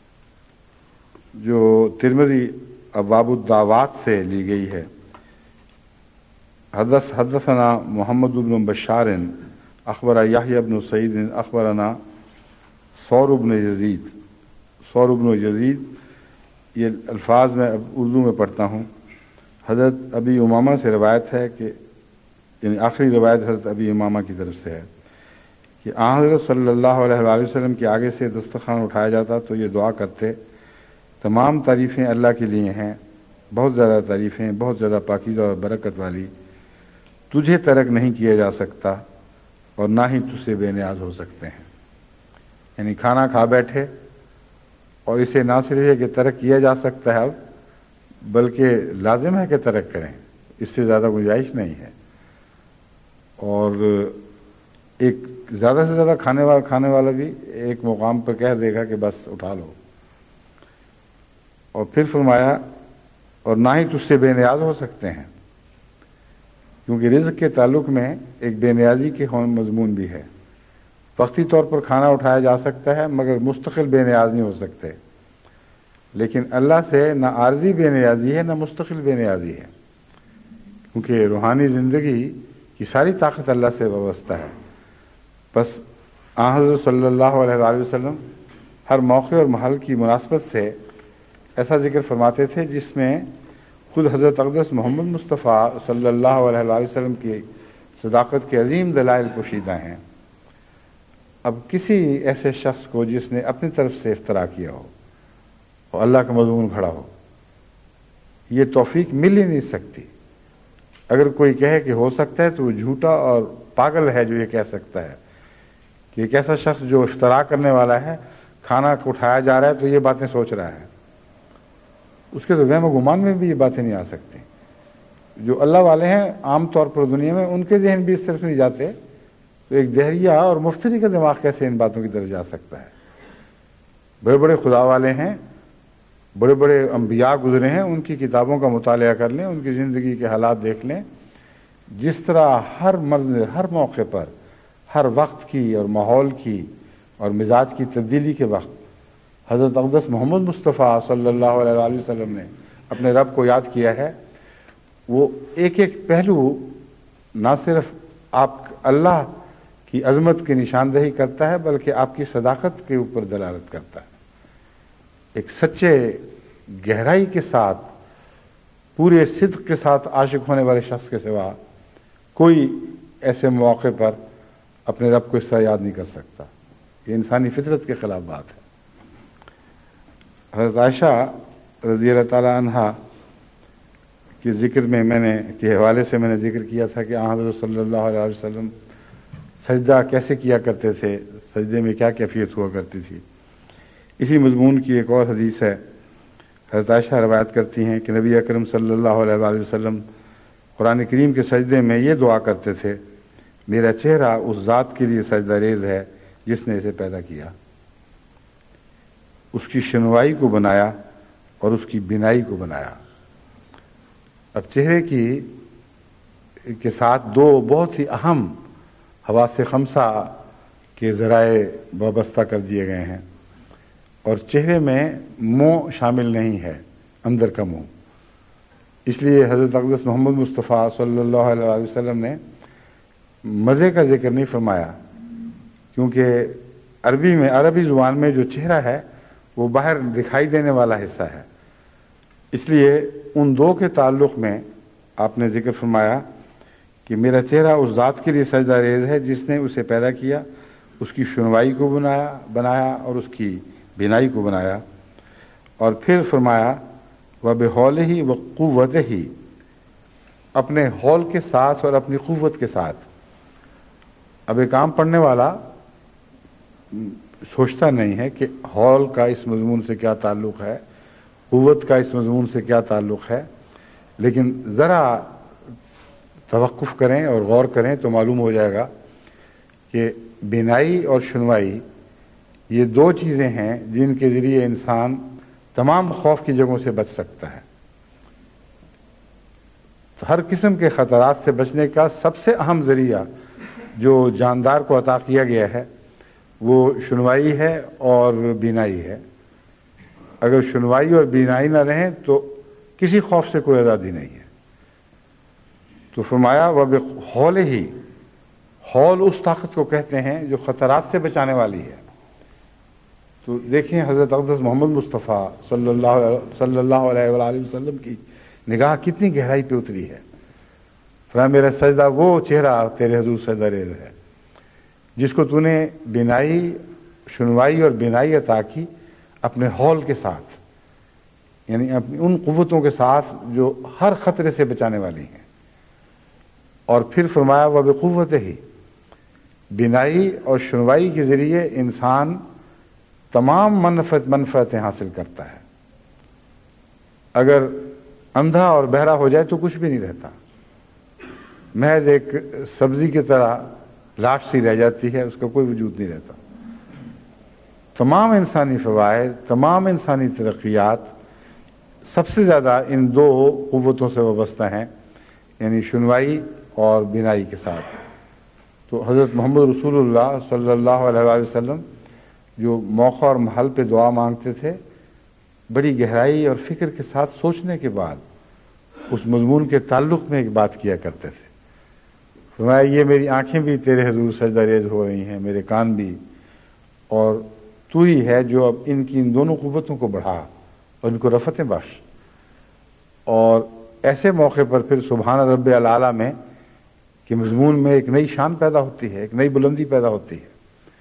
جو ترمذی ابواب الدعوات سے لی گئی ہے۔ حدث حدثنا محمد بن بشار اخبر یحیی بن سعید اخبرنا ثور بن یزید۔ ثور بن یزید، یہ الفاظ میں اب اردو میں پڑھتا ہوں۔ حضرت ابی امامہ سے روایت ہے کہ یعنی آخری روایت حضرت ابی امامہ کی طرف سے ہے کہ آن حضرت صلی اللہ علیہ وآلہ وسلم کے آگے سے دسترخوان اٹھایا جاتا تو یہ دعا کرتے، تمام تعریفیں اللہ کے لیے ہیں، بہت زیادہ تعریفیں، بہت زیادہ پاکیزہ اور برکت والی، تجھے ترک نہیں کیا جا سکتا اور نہ ہی تجھ سے بے نیاز ہو سکتے ہیں۔ یعنی کھانا کھا بیٹھے اور اسے نہ صرف ہے کہ ترک کیا جا سکتا ہے اب، بلکہ لازم ہے کہ ترک کریں، اس سے زیادہ گنجائش نہیں ہے۔ اور ایک زیادہ سے زیادہ کھانے والا کھانے والا بھی ایک مقام پر کہہ دے گا کہ بس اٹھا لو، اور پھر فرمایا اور نہ ہی تجھ سے بے نیاز ہو سکتے ہیں، کیونکہ رزق کے تعلق میں ایک بے نیازی کے مضمون بھی ہے۔ وقتی طور پر کھانا اٹھایا جا سکتا ہے مگر مستقل بے نیاز نہیں ہو سکتے، لیکن اللہ سے نہ عارضی بے نیازی ہے نہ مستقل بے نیازی ہے، کیونکہ روحانی زندگی کی ساری طاقت اللہ سے وابستہ ہے۔ بس آن حضرت صلی اللہ علیہ وآلہ وسلم ہر موقع اور محل کی مناسبت سے ایسا ذکر فرماتے تھے جس میں خود حضرت اقدس محمد مصطفیٰ صلی اللہ علیہ وآلہ وسلم کی صداقت کے عظیم دلائل پوشیدہ ہیں۔ اب کسی ایسے شخص کو جس نے اپنی طرف سے افتراء کیا ہو اور اللہ کا مضمون کھڑا ہو، یہ توفیق مل ہی نہیں سکتی۔ اگر کوئی کہے کہ ہو سکتا ہے تو وہ جھوٹا اور پاگل ہے جو یہ کہہ سکتا ہے کہ ایک ایسا شخص جو افتراء کرنے والا ہے، کھانا اٹھایا جا رہا ہے تو یہ باتیں سوچ رہا ہے، اس کے تو وہم و گمان میں بھی یہ باتیں نہیں آ سکتی۔ جو اللہ والے ہیں عام طور پر دنیا میں، ان کے ذہن بھی اس طرف نہیں جاتے، تو ایک دہریہ اور مفتری کا دماغ کیسے ان باتوں کی طرف جا سکتا ہے؟ بڑے بڑے خدا والے ہیں، بڑے بڑے انبیاء گزرے ہیں، ان کی کتابوں کا مطالعہ کر لیں، ان کی زندگی کے حالات دیکھ لیں، جس طرح ہر مرض ہر موقع پر ہر وقت کی اور ماحول کی اور مزاج کی تبدیلی کے وقت حضرت اقدس محمد مصطفیٰ صلی اللہ علیہ وآلہ وسلم نے اپنے رب کو یاد کیا ہے، وہ ایک ایک پہلو نہ صرف آپ اللہ کی عظمت کی نشاندہی کرتا ہے بلکہ آپ کی صداقت کے اوپر دلالت کرتا ہے۔ ایک سچے گہرائی کے ساتھ پورے صدق کے ساتھ عاشق ہونے والے شخص کے سوا کوئی ایسے موقع پر اپنے رب کو اس طرح یاد نہیں کر سکتا۔ یہ انسانی فطرت کے خلاف بات ہے۔ حضرت عائشہ رضی اللہ تعالی عنہا کے ذکر میں میں نے کے حوالے سے میں نے ذکر کیا تھا کہ آن حضرت صلی اللہ علیہ وسلم سجدہ کیسے کیا کرتے تھے، سجدے میں کیا کیفیت ہوا کرتی تھی۔ اسی مضمون کی ایک اور حدیث ہے۔ حضرت عائشہ روایت کرتی ہیں کہ نبی اکرم صلی اللہ علیہ وآلہ وسلم قرآن کریم کے سجدے میں یہ دعا کرتے تھے، میرا چہرہ اس ذات کے لیے سجدہ ریز ہے جس نے اسے پیدا کیا، اس کی شنوائی کو بنایا اور اس کی بینائی کو بنایا۔ اب چہرے کی کے ساتھ دو بہت ہی اہم حواس خمسہ کے ذرائع وابستہ کر دیے گئے ہیں، اور چہرے میں منہ شامل نہیں ہے، اندر کا منہ۔ اس لیے حضرت اقدس محمد مصطفیٰ صلی اللہ علیہ وسلم نے مزے کا ذکر نہیں فرمایا، کیونکہ عربی میں عربی زبان میں جو چہرہ ہے وہ باہر دکھائی دینے والا حصہ ہے، اس لیے ان دو کے تعلق میں آپ نے ذکر فرمایا کہ میرا چہرہ اس ذات کے لیے سجدہ ریز ہے جس نے اسے پیدا کیا، اس کی شنوائی کو بنایا بنایا اور اس کی بینائی کو بنایا، اور پھر فرمایا وَبِحَوْلِهِ وَقُوَّتِهِ، اپنے حول کے ساتھ اور اپنی قوت کے ساتھ۔ اب ایک عام پڑھنے والا سوچتا نہیں ہے کہ ہال کا اس مضمون سے کیا تعلق ہے، قوت کا اس مضمون سے کیا تعلق ہے، لیکن ذرا توقف کریں اور غور کریں تو معلوم ہو جائے گا کہ بینائی اور شنوائی یہ دو چیزیں ہیں جن کے ذریعے انسان تمام خوف کی جگہوں سے بچ سکتا ہے۔ ہر قسم کے خطرات سے بچنے کا سب سے اہم ذریعہ جو جاندار کو عطا کیا گیا ہے وہ شنوائی ہے اور بینائی ہے۔ اگر شنوائی اور بینائی نہ رہیں تو کسی خوف سے کوئی آزادی نہیں ہے۔ تو فرمایا وہ ہول ہی، ہول اس طاقت کو کہتے ہیں جو خطرات سے بچانے والی ہے۔ تو دیکھیں حضرت اقدس محمد مصطفیٰ صلی اللہ صلی اللہ علیہ وآلہ وسلم کی نگاہ کتنی گہرائی پہ اتری ہے۔ فرمایا میرا سجدہ وہ چہرہ تیرے حضور سجدہ ریز ہے جس کو تو نے بینائی شنوائی اور بینائی عطا کی اپنے ہول کے ساتھ، یعنی اپنی ان قوتوں کے ساتھ جو ہر خطرے سے بچانے والی ہیں۔ اور پھر فرمایا وہ بقوت ہی، بینائی اور شنوائی کے ذریعے انسان تمام منفعت منفعتیں حاصل کرتا ہے۔ اگر اندھا اور بہرا ہو جائے تو کچھ بھی نہیں رہتا، محض ایک سبزی کی طرح لاش سی رہ جاتی ہے، اس کا کوئی وجود نہیں رہتا۔ تمام انسانی فوائد، تمام انسانی ترقیات سب سے زیادہ ان دو قوتوں سے وابستہ ہیں، یعنی شنوائی اور بینائی کے ساتھ۔ تو حضرت محمد رسول اللہ صلی اللہ علیہ وآلہ وسلم جو موقع اور محل پہ دعا مانگتے تھے، بڑی گہرائی اور فکر کے ساتھ سوچنے کے بعد اس مضمون کے تعلق میں ایک بات کیا کرتے تھے۔ فرمایا یہ میری آنکھیں بھی تیرے حضور سجدہ ریز ہو رہی ہیں، میرے کان بھی، اور تو ہی ہے جو اب ان کی ان دونوں قوتوں کو بڑھا اور ان کو رفتیں بخش۔ اور ایسے موقع پر پھر سبحان رب العالی میں کہ مضمون میں ایک نئی شان پیدا ہوتی ہے، ایک نئی بلندی پیدا ہوتی ہے۔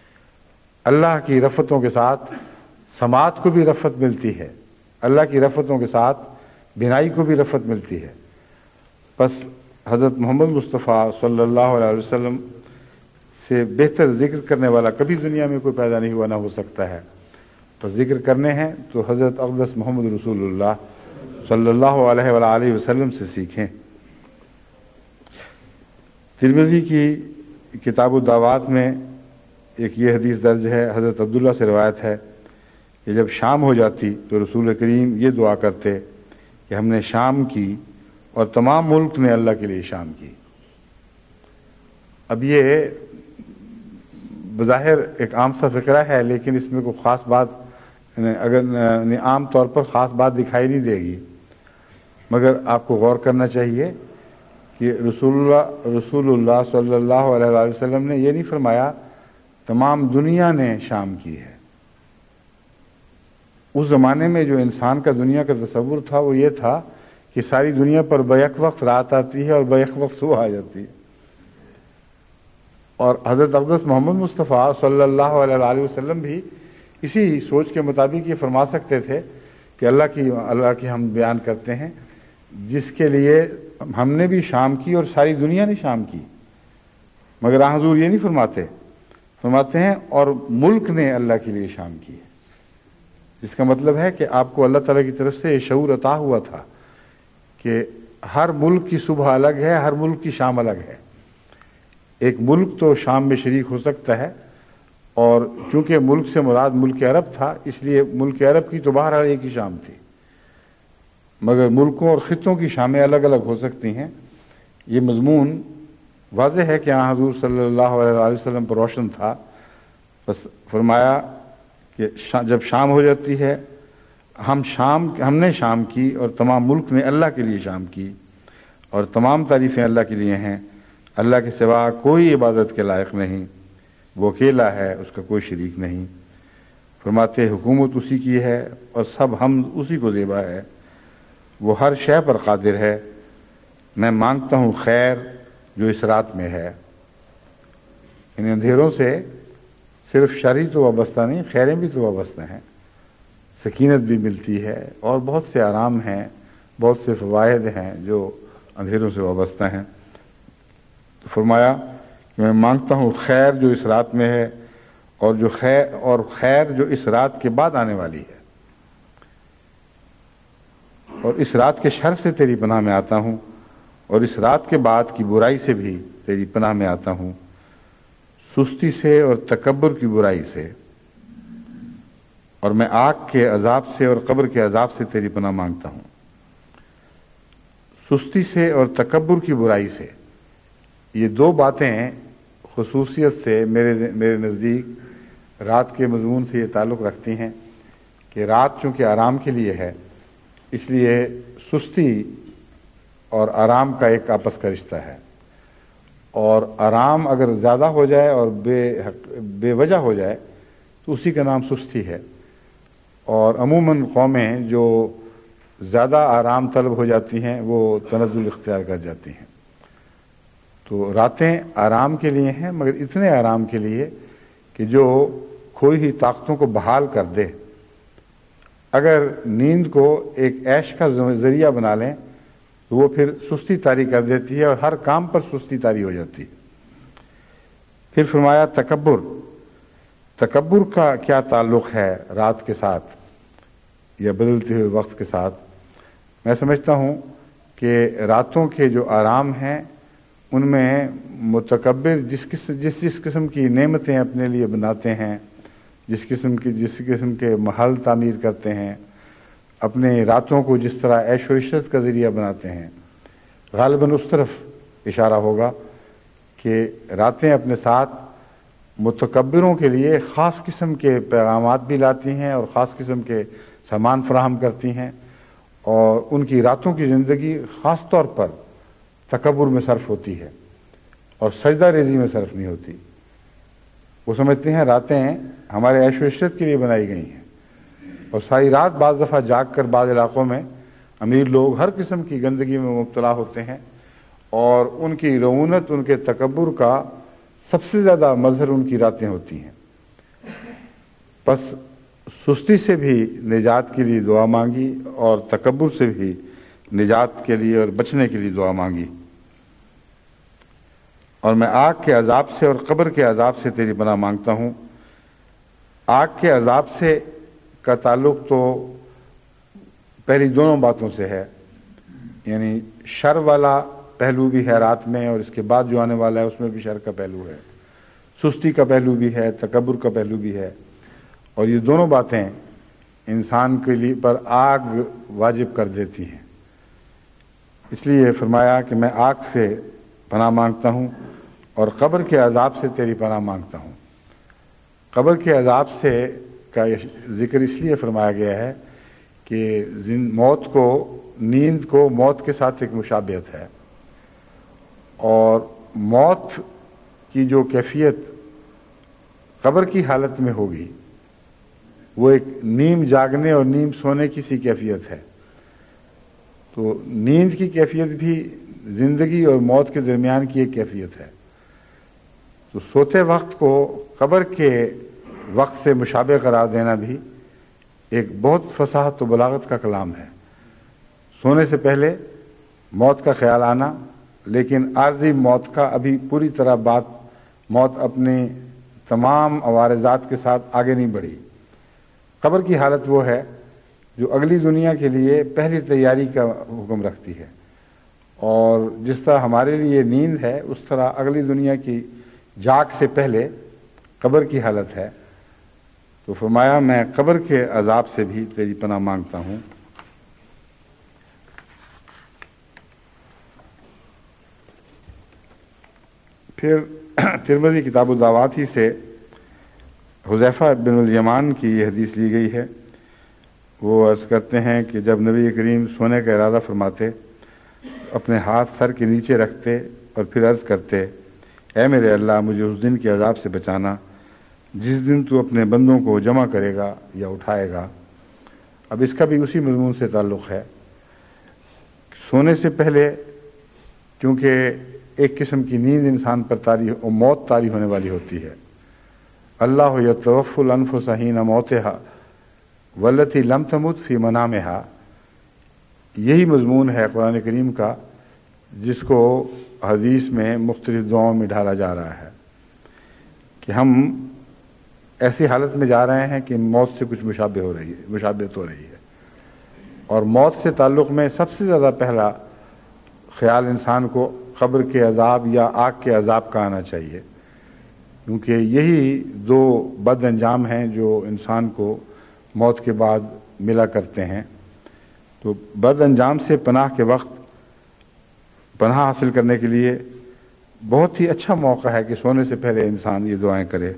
اللہ کی رفتوں کے ساتھ سماعت کو بھی رفت ملتی ہے، اللہ کی رفتوں کے ساتھ بینائی کو بھی رفت ملتی ہے۔ بس حضرت محمد مصطفیٰ صلی اللہ علیہ وسلم سے بہتر ذکر کرنے والا کبھی دنیا میں کوئی پیدا نہیں ہوا، نہ ہو سکتا ہے۔ بس ذکر کرنے ہیں تو حضرت اقدس محمد رسول اللہ صلی اللہ علیہ وآلہ وسلم سے سیکھیں۔ ترمذی کی کتاب الدعوات میں ایک یہ حدیث درج ہے، حضرت عبداللہ سے روایت ہے کہ جب شام ہو جاتی تو رسول کریم یہ دعا کرتے کہ ہم نے شام کی اور تمام ملک نے اللہ کے لیے شام کی۔ اب یہ بظاہر ایک عام سا فقرہ ہے، لیکن اس میں کوئی خاص بات اگر عام طور پر خاص بات دکھائی نہیں دے گی، مگر آپ کو غور کرنا چاہیے کہ رسول اللہ رسول اللہ صلی اللہ علیہ وآلہ وسلم نے یہ نہیں فرمایا تمام دنیا نے شام کی ہے۔ اس زمانے میں جو انسان کا دنیا کا تصور تھا وہ یہ تھا کہ ساری دنیا پر بیک وقت رات آتی ہے اور بیک وقت صبح آ جاتی ہے۔ اور حضرت اقدس محمد مصطفیٰ صلی اللہ علیہ وآلہ وسلم بھی اسی سوچ کے مطابق یہ فرما سکتے تھے کہ اللہ کی اللہ کی ہم بیان کرتے ہیں جس کے لیے ہم نے بھی شام کی اور ساری دنیا نے شام کی، مگر آن حضور یہ نہیں فرماتے، فرماتے ہیں اور ملک نے اللہ کے لیے شام کی ہے۔ جس کا مطلب ہے کہ آپ کو اللہ تعالیٰ کی طرف سے یہ شعور عطا ہوا تھا کہ ہر ملک کی صبح الگ ہے، ہر ملک کی شام الگ ہے۔ ایک ملک تو شام میں شریک ہو سکتا ہے، اور چونکہ ملک سے مراد ملک عرب تھا اس لیے ملک عرب کی تو بہرحال ایک ہی شام تھی، مگر ملکوں اور خطوں کی شامیں الگ الگ ہو سکتی ہیں۔ یہ مضمون واضح ہے کہ آن حضور صلی اللہ علیہ وسلم پر روشن تھا۔ بس فرمایا کہ جب شام ہو جاتی ہے ہم شام ہم نے شام کی اور تمام ملک نے اللہ کے لیے شام کی، اور تمام تعریفیں اللہ کے لیے ہیں، اللہ کے سوا کوئی عبادت کے لائق نہیں، وہ اکیلا ہے، اس کا کوئی شریک نہیں۔ فرماتے حکومت اسی کی ہے اور سب ہم اسی کو زیبا ہے، وہ ہر شے پر قادر ہے۔ میں مانگتا ہوں خیر جو اس رات میں ہے۔ ان اندھیروں سے صرف شر تو وابستہ نہیں، خیریں بھی تو وابستہ ہیں، سکینت بھی ملتی ہے اور بہت سے آرام ہیں، بہت سے فوائد ہیں جو اندھیروں سے وابستہ ہیں۔ تو فرمایا کہ میں مانگتا ہوں خیر جو اس رات میں ہے اور جو خیر اور خیر جو اس رات کے بعد آنے والی ہے، اور اس رات کے شر سے تیری پناہ میں آتا ہوں، اور اس رات کے بعد کی برائی سے بھی تیری پناہ میں آتا ہوں، سستی سے اور تکبر کی برائی سے، اور میں آگ کے عذاب سے اور قبر کے عذاب سے تیری پناہ مانگتا ہوں۔ سستی سے اور تکبر کی برائی سے، یہ دو باتیں خصوصیت سے میرے میرے نزدیک رات کے مضمون سے یہ تعلق رکھتی ہیں کہ رات چونکہ آرام کے لیے ہے، اس لیے سستی اور آرام کا ایک آپس کا رشتہ ہے، اور آرام اگر زیادہ ہو جائے اور بے بے وجہ ہو جائے تو اسی کا نام سستی ہے، اور عموماً قومیں جو زیادہ آرام طلب ہو جاتی ہیں وہ تنزل اختیار کر جاتی ہیں۔ تو راتیں آرام کے لیے ہیں، مگر اتنے آرام کے لیے کہ جو کھوئی ہوئی طاقتوں کو بحال کر دے۔ اگر نیند کو ایک عیش کا ذریعہ بنا لیں تو وہ پھر سستی طاری کر دیتی ہے اور ہر کام پر سستی طاری ہو جاتی ہے۔ پھر فرمایا تکبر، تکبر کا کیا تعلق ہے رات کے ساتھ یا بدلتے ہوئے وقت کے ساتھ؟ میں سمجھتا ہوں کہ راتوں کے جو آرام ہیں ان میں متکبر جس قسم جس جس قسم کی نعمتیں اپنے لیے بناتے ہیں، جس قسم کی جس قسم کے محل تعمیر کرتے ہیں، اپنے راتوں کو جس طرح عیش و عشرت کا ذریعہ بناتے ہیں، غالباً اس طرف اشارہ ہوگا کہ راتیں اپنے ساتھ متکبروں کے لیے خاص قسم کے پیغامات بھی لاتی ہیں اور خاص قسم کے سامان فراہم کرتی ہیں، اور ان کی راتوں کی زندگی خاص طور پر تکبر میں صرف ہوتی ہے اور سجدہ ریزی میں صرف نہیں ہوتی۔ وہ سمجھتے ہیں راتیں ہمارے عیش و عشرت کے لیے بنائی گئی ہیں، اور ساری رات بعض دفعہ جاگ کر بعض علاقوں میں امیر لوگ ہر قسم کی گندگی میں مبتلا ہوتے ہیں، اور ان کی رعونت، ان کے تکبر کا سب سے زیادہ مظہر ان کی راتیں ہوتی ہیں۔ بس سستی سے بھی نجات کے لیے دعا مانگی اور تکبر سے بھی نجات کے لیے اور بچنے کے لیے دعا مانگی۔ اور میں آگ کے عذاب سے اور قبر کے عذاب سے تیری پناہ مانگتا ہوں۔ آگ کے عذاب سے کا تعلق تو پہلی دونوں باتوں سے ہے، یعنی شر والا پہلو بھی ہے رات میں، اور اس کے بعد جو آنے والا ہے اس میں بھی شر کا پہلو ہے، سستی کا پہلو بھی ہے، تکبر کا پہلو بھی ہے، اور یہ دونوں باتیں انسان کے لیے پر آگ واجب کر دیتی ہیں۔ اس لیے فرمایا کہ میں آگ سے پناہ مانگتا ہوں اور قبر کے عذاب سے تیری پناہ مانگتا ہوں۔ قبر کے عذاب سے کا ذکر اس لیے فرمایا گیا ہے کہ موت کو، نیند کو موت کے ساتھ ایک مشابہت ہے، اور موت کی جو کیفیت قبر کی حالت میں ہوگی وہ ایک نیم جاگنے اور نیم سونے کی سی کیفیت ہے۔ تو نیند کی کیفیت بھی زندگی اور موت کے درمیان کی ایک کیفیت ہے۔ تو سوتے وقت کو قبر کے وقت سے مشابہ قرار دینا بھی ایک بہت فصاحت و بلاغت کا کلام ہے۔ سونے سے پہلے موت کا خیال آنا، لیکن عارضی موت کا ابھی پوری طرح بات، موت اپنی تمام عوارضات کے ساتھ آگے نہیں بڑھی۔ قبر کی حالت وہ ہے جو اگلی دنیا کے لیے پہلی تیاری کا حکم رکھتی ہے، اور جس طرح ہمارے لیے نیند ہے اس طرح اگلی دنیا کی جاگ سے پہلے قبر کی حالت ہے۔ تو فرمایا میں قبر کے عذاب سے بھی تیری پناہ مانگتا ہوں۔ پھر ترمذی کتاب الدعوات ہی سے حذیفہ بن الیمان کی یہ حدیث لی گئی ہے۔ وہ عرض کرتے ہیں کہ جب نبی کریم سونے کا ارادہ فرماتے، اپنے ہاتھ سر کے نیچے رکھتے اور پھر عرض کرتے، اے میرے اللہ مجھے اس دن کے عذاب سے بچانا جس دن تو اپنے بندوں کو جمع کرے گا یا اٹھائے گا۔ اب اس کا بھی اسی مضمون سے تعلق ہے۔ سونے سے پہلے کیونکہ ایک قسم کی نیند انسان پر طاری اور موت طاری ہونے والی ہوتی ہے۔ اللہ یتوفی الانفس حین موتہا والتی لم تمت فی منامہا، یہی مضمون ہے قرآن کریم کا جس کو حدیث میں مختلف دعاؤں میں ڈھالا جا رہا ہے کہ ہم ایسی حالت میں جا رہے ہیں کہ موت سے کچھ مشابہ ہو رہی ہے مشابہت ہو رہی ہے. اور موت سے تعلق میں سب سے زیادہ پہلا خیال انسان کو قبر کے عذاب یا آگ کے عذاب کا آنا چاہیے، کیونکہ یہی دو بد انجام ہیں جو انسان کو موت کے بعد ملا کرتے ہیں. تو بد انجام سے پناہ کے وقت پناہ حاصل کرنے کے لیے بہت ہی اچھا موقع ہے کہ سونے سے پہلے انسان یہ دعائیں کرے.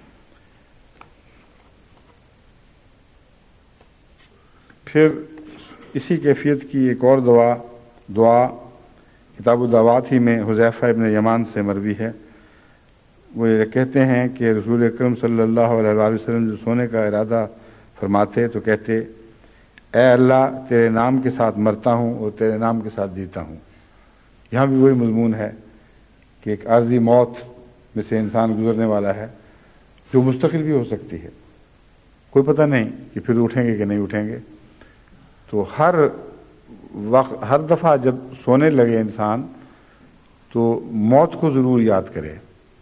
پھر اسی کیفیت کی ایک اور دعا دعا کتاب الدعوات ہی میں حذیفہ ابن یمان سے مروی ہے. وہ یہ کہتے ہیں کہ رسول اکرم صلی اللہ علیہ وآلہ وسلم جو سونے کا ارادہ فرماتے تو کہتے، اے اللہ تیرے نام کے ساتھ مرتا ہوں اور تیرے نام کے ساتھ جیتا ہوں. یہاں بھی وہی مضمون ہے کہ ایک عارضی موت میں سے انسان گزرنے والا ہے جو مستقل بھی ہو سکتی ہے، کوئی پتہ نہیں کہ پھر اٹھیں گے کہ نہیں اٹھیں گے. تو ہر وقت ہر دفعہ جب سونے لگے انسان تو موت کو ضرور یاد کرے.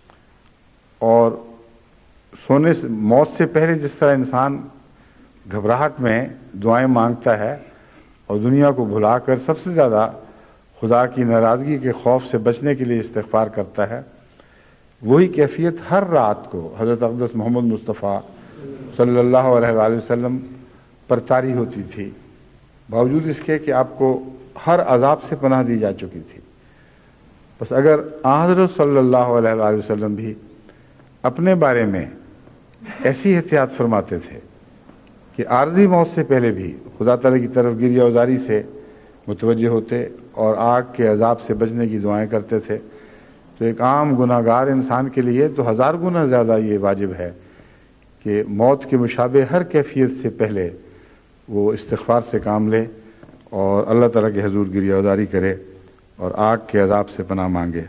اور سونے سے موت سے پہلے جس طرح انسان گھبراہٹ میں دعائیں مانگتا ہے اور دنیا کو بھلا کر سب سے زیادہ خدا کی ناراضگی کے خوف سے بچنے کے لیے استغفار کرتا ہے، وہی کیفیت ہر رات کو حضرت اقدس محمد مصطفیٰ صلی اللہ علیہ وآلہ وسلم پر طاری ہوتی تھی، باوجود اس کے کہ آپ کو ہر عذاب سے پناہ دی جا چکی تھی. بس اگر حضرت صلی اللہ علیہ وآلہ وسلم بھی اپنے بارے میں ایسی احتیاط فرماتے تھے کہ عارضی موت سے پہلے بھی خدا تعالی کی طرف گریہ وزاری سے متوجہ ہوتے اور آگ کے عذاب سے بچنے کی دعائیں کرتے تھے، تو ایک عام گناہ گار انسان کے لیے تو ہزار گنا زیادہ یہ واجب ہے کہ موت کے مشابہ ہر کیفیت سے پہلے وہ استغفار سے کام لے اور اللہ تعالیٰ کے حضور گریہ وزاری کرے اور آگ کے عذاب سے پناہ مانگے.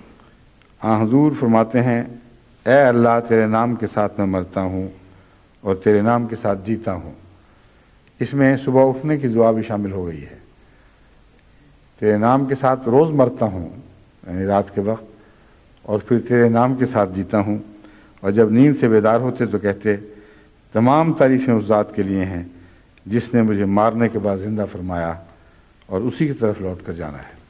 آن حضور فرماتے ہیں، اے اللہ تیرے نام کے ساتھ میں مرتا ہوں اور تیرے نام کے ساتھ جیتا ہوں. اس میں صبح اٹھنے کی دعا بھی شامل ہو گئی ہے. تیرے نام کے ساتھ روز مرتا ہوں یعنی رات کے وقت، اور پھر تیرے نام کے ساتھ جیتا ہوں. اور جب نیند سے بیدار ہوتے تو کہتے، تمام تعریفیں اس ذات کے لیے ہیں جس نے مجھے مارنے کے بعد زندہ فرمایا اور اسی کی طرف لوٹ کر جانا ہے.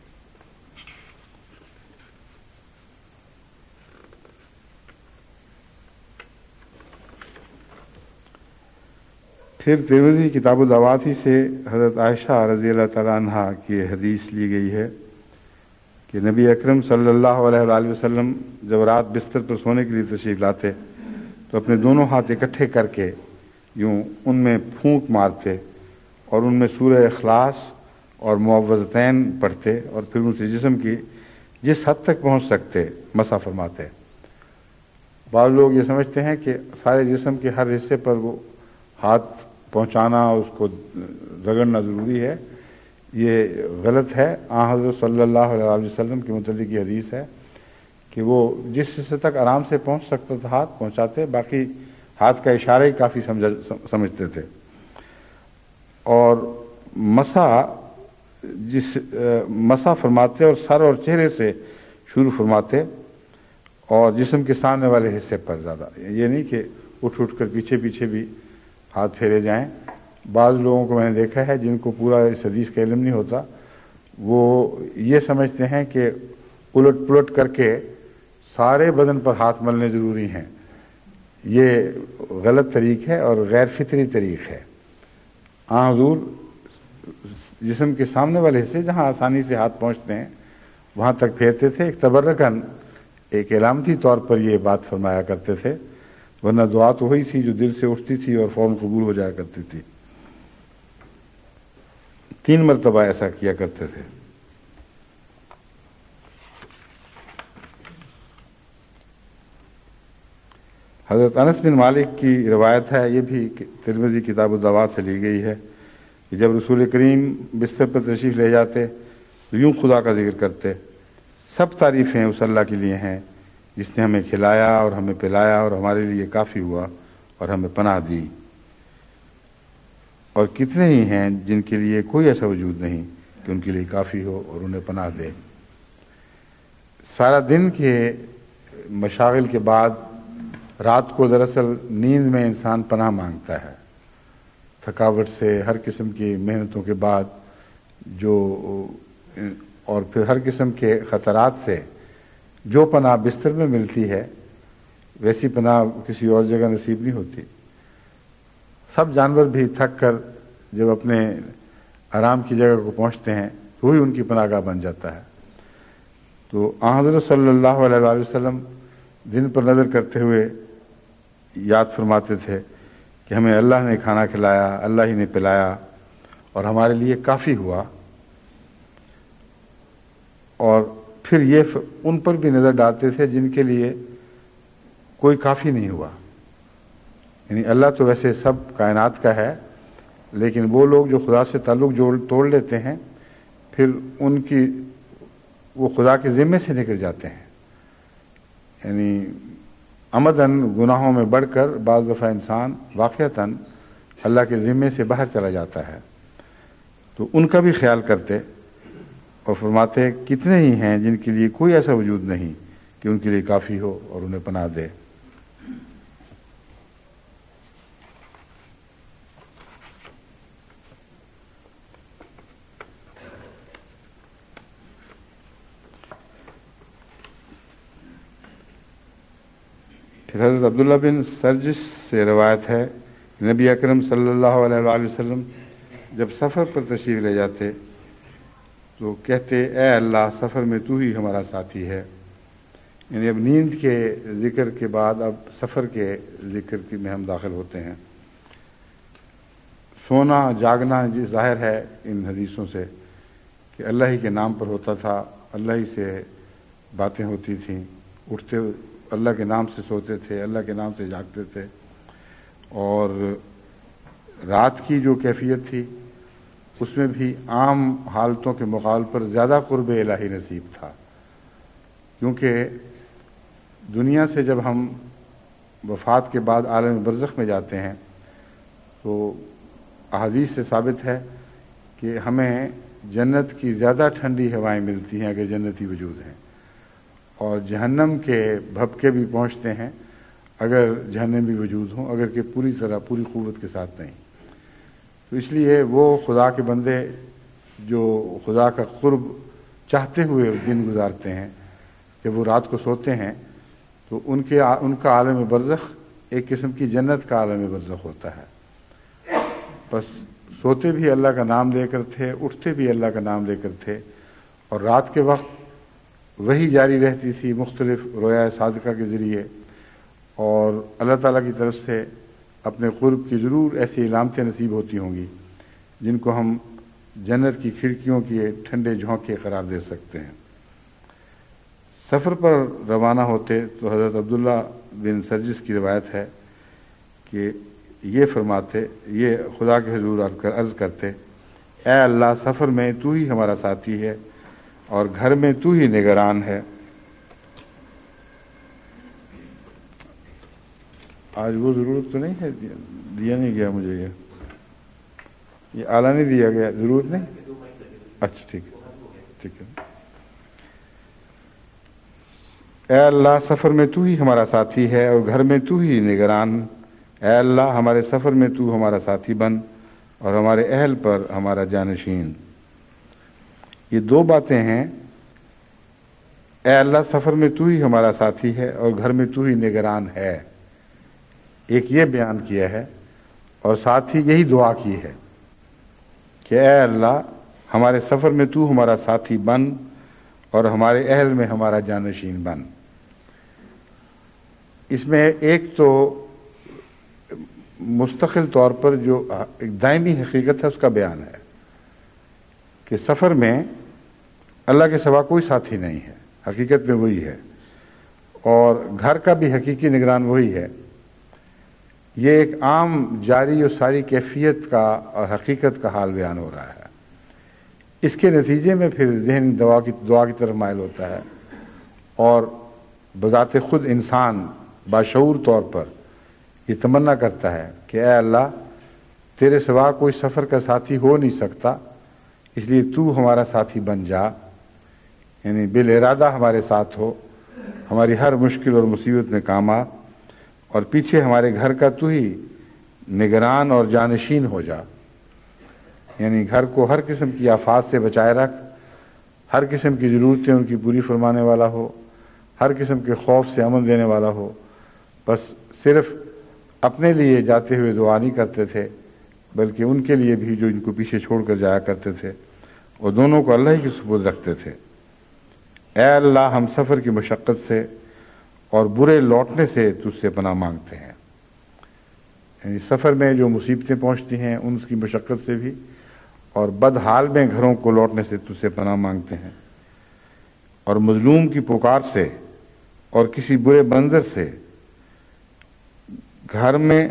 پھر ترمذی کتاب الدعوات ہی سے حضرت عائشہ رضی اللہ تعالیٰ عنہ کی حدیث لی گئی ہے کہ نبی اکرم صلی اللہ علیہ وآلہ وسلم جب رات بستر پر سونے کے لیے تشریف لاتے تو اپنے دونوں ہاتھ اکٹھے کر کے یوں ان میں پھونک مارتے اور ان میں سورہ اخلاص اور معوذتین پڑھتے اور پھر ان سے جسم کی جس حد تک پہنچ سکتے مسح فرماتے. بعض لوگ یہ سمجھتے ہیں کہ سارے جسم کے ہر حصے پر وہ ہاتھ پہنچانا اس کو رگڑنا ضروری ہے، یہ غلط ہے. آن حضرت صلی اللہ علیہ وسلم کے متعلق یہ حدیث ہے کہ وہ جس حصے تک آرام سے پہنچ سکتا تھا ہاتھ پہنچاتے، باقی ہاتھ کا اشارہ ہی کافی سمجھتے تھے. اور مسح جس مسح فرماتے اور سر اور چہرے سے شروع فرماتے اور جسم کے سامنے والے حصے پر زیادہ، یہ نہیں کہ اٹھ اٹھ کر پیچھے پیچھے بھی ہاتھ پھیرے جائیں. بعض لوگوں کو میں نے دیکھا ہے جن کو پورا اس حدیث کا علم نہیں ہوتا، وہ یہ سمجھتے ہیں کہ الٹ پلٹ کر کے سارے بدن پر ہاتھ ملنے ضروری ہیں. یہ غلط طریق ہے اور غیر فطری طریق ہے. آن حضور جسم کے سامنے والے حصے جہاں آسانی سے ہاتھ پہنچتے ہیں وہاں تک پھیرتے تھے. ایک تبرکن ایک علامتی طور پر یہ بات فرمایا کرتے تھے، ورنہ دعا تو وہی تھی جو دل سے اٹھتی تھی اور فوراً قبول ہو جایا کرتی تھی. تین مرتبہ ایسا کیا کرتے تھے. حضرت انس بن مالک کی روایت ہے، یہ بھی ترمذی کتاب الدعوات سے لی گئی ہے کہ جب رسول کریم بستر پر تشریف لے جاتے تو یوں خدا کا ذکر کرتے، سب تعریفیں اس اللہ کے لیے ہیں جس نے ہمیں کھلایا اور ہمیں پلایا اور ہمارے لیے کافی ہوا اور ہمیں پناہ دی. اور کتنے ہی ہیں جن کے لیے کوئی ایسا وجود نہیں کہ ان کے لیے کافی ہو اور انہیں پناہ دے. سارا دن کے مشاغل کے بعد رات کو دراصل نیند میں انسان پناہ مانگتا ہے، تھکاوٹ سے، ہر قسم کی محنتوں کے بعد جو، اور پھر ہر قسم کے خطرات سے جو پناہ بستر میں ملتی ہے ویسی پناہ کسی اور جگہ نصیب نہیں ہوتی۔ سب جانور بھی تھک کر جب اپنے آرام کی جگہ کو پہنچتے ہیں تو وہی ان کی پناہ گاہ بن جاتا ہے۔ تو آن حضرت صلی اللہ علیہ وآلہ وسلم دن پر نظر کرتے ہوئے یاد فرماتے تھے کہ ہمیں اللہ نے کھانا کھلایا، اللہ ہی نے پلایا اور ہمارے لیے کافی ہوا، اور پھر یہ ان پر بھی نظر ڈالتے تھے جن کے لیے کوئی کافی نہیں ہوا۔ یعنی اللہ تو ویسے سب کائنات کا ہے، لیکن وہ لوگ جو خدا سے تعلق جوڑ توڑ لیتے ہیں پھر ان کی وہ خدا کے ذمے سے نکل جاتے ہیں، یعنی عمدن گناہوں میں بڑھ کر بعض دفعہ انسان واقعتاً اللہ کے ذمے سے باہر چلا جاتا ہے۔ تو ان کا بھی خیال کرتے اور فرماتے کتنے ہی ہیں جن کے لیے کوئی ایسا وجود نہیں کہ ان کے لیے کافی ہو اور انہیں پناہ دے۔ پھر حضرت عبداللہ بن سرجس سے روایت ہے، نبی اکرم صلی اللہ علیہ وآلہ وسلم جب سفر پر تشریف لے جاتے تو کہتے اے اللہ سفر میں تو ہی ہمارا ساتھی ہے۔ یعنی اب نیند کے ذکر کے بعد اب سفر کے ذکر کی میں ہم داخل ہوتے ہیں۔ سونا جاگنا جی ظاہر ہے ان حدیثوں سے کہ اللہ ہی کے نام پر ہوتا تھا، اللہ ہی سے باتیں ہوتی تھیں، اٹھتے اللہ کے نام سے سوتے تھے، اللہ کے نام سے جاگتے تھے، اور رات کی جو کیفیت تھی اس میں بھی عام حالتوں کے مقابل پر زیادہ قرب الہی نصیب تھا، کیونکہ دنیا سے جب ہم وفات کے بعد عالم برزخ میں جاتے ہیں تو احادیث سے ثابت ہے کہ ہمیں جنت کی زیادہ ٹھنڈی ہوائیں ملتی ہیں اگر جنتی وجود ہیں، اور جہنم کے بھپکے بھی پہنچتے ہیں اگر جہنم بھی وجود ہوں، اگر کہ پوری طرح پوری قوت کے ساتھ نہیں۔ تو اس لیے وہ خدا کے بندے جو خدا کا قرب چاہتے ہوئے دن گزارتے ہیں، جب وہ رات کو سوتے ہیں تو ان کے ان کا عالم برزخ ایک قسم کی جنت کا عالم برزخ ہوتا ہے۔ بس سوتے بھی اللہ کا نام لے کر تھے، اٹھتے بھی اللہ کا نام لے کر تھے، اور رات کے وقت وہی جاری رہتی تھی مختلف رویا صادقہ کے ذریعے، اور اللہ تعالیٰ کی طرف سے اپنے قرب کی ضرور ایسی علامتیں نصیب ہوتی ہوں گی جن کو ہم جنت کی کھڑکیوں کے ٹھنڈے جھونکے قرار دے سکتے ہیں۔ سفر پر روانہ ہوتے تو حضرت عبداللہ بن سرجس کی روایت ہے کہ یہ فرماتے، یہ خدا کے حضور عرض کرتے اے اللہ سفر میں تو ہی ہمارا ساتھی ہے اور گھر میں تو ہی نگران ہے۔ آج وہ ضرورت تو نہیں ہے، دیا نہیں گیا مجھے، یہ یہ اعلیٰ نہیں دیا گیا، ضرورت نہیں، اچھا ٹھیک ہے ٹھیک ہے۔ اے اللہ سفر میں تو ہی ہمارا ساتھی ہے اور گھر میں تو ہی نگران، اے اللہ ہمارے سفر میں تو ہمارا ساتھی بن اور ہمارے اہل پر ہمارا جانشین۔ یہ دو باتیں ہیں، اے اللہ سفر میں تو ہی ہمارا ساتھی ہے اور گھر میں تو ہی نگران ہے، ایک یہ بیان کیا ہے، اور ساتھ ہی یہی دعا کی ہے کہ اے اللہ ہمارے سفر میں تو ہمارا ساتھی بن اور ہمارے اہل میں ہمارا جانشین بن۔ اس میں ایک تو مستقل طور پر جو ایک دائمی حقیقت ہے اس کا بیان ہے کہ سفر میں اللہ کے سوا کوئی ساتھی نہیں ہے، حقیقت میں وہی ہے، اور گھر کا بھی حقیقی نگران وہی ہے۔ یہ ایک عام جاری و ساری کیفیت کا اور حقیقت کا حال بیان ہو رہا ہے۔ اس کے نتیجے میں پھر ذہن دعا کی دعا کی طرف مائل ہوتا ہے، اور بذات خود انسان باشعور طور پر یہ تمنا کرتا ہے کہ اے اللہ تیرے سوا کوئی سفر کا ساتھی ہو نہیں سکتا، اس لیے تو ہمارا ساتھی بن جا، یعنی بالارادہ ہمارے ساتھ ہو، ہماری ہر مشکل اور مصیبت میں کام آ، اور پیچھے ہمارے گھر کا تو ہی نگران اور جانشین ہو جا، یعنی گھر کو ہر قسم کی آفات سے بچائے رکھ، ہر قسم کی ضرورتیں ان کی پوری فرمانے والا ہو، ہر قسم کے خوف سے امن دینے والا ہو۔ بس صرف اپنے لیے جاتے ہوئے دعا نہیں کرتے تھے، بلکہ ان کے لیے بھی جو ان کو پیچھے چھوڑ کر جایا کرتے تھے، اور دونوں کو اللہ ہی کے سپرد رکھتے تھے۔ اے اللہ، ہم سفر کی مشقت سے اور برے لوٹنے سے تجھ سے پناہ مانگتے ہیں، یعنی سفر میں جو مصیبتیں پہنچتی ہیں ان کی مشقت سے بھی، اور بد حال میں گھروں کو لوٹنے سے تجھ سے پناہ مانگتے ہیں، اور مظلوم کی پکار سے اور کسی برے منظر سے گھر میں،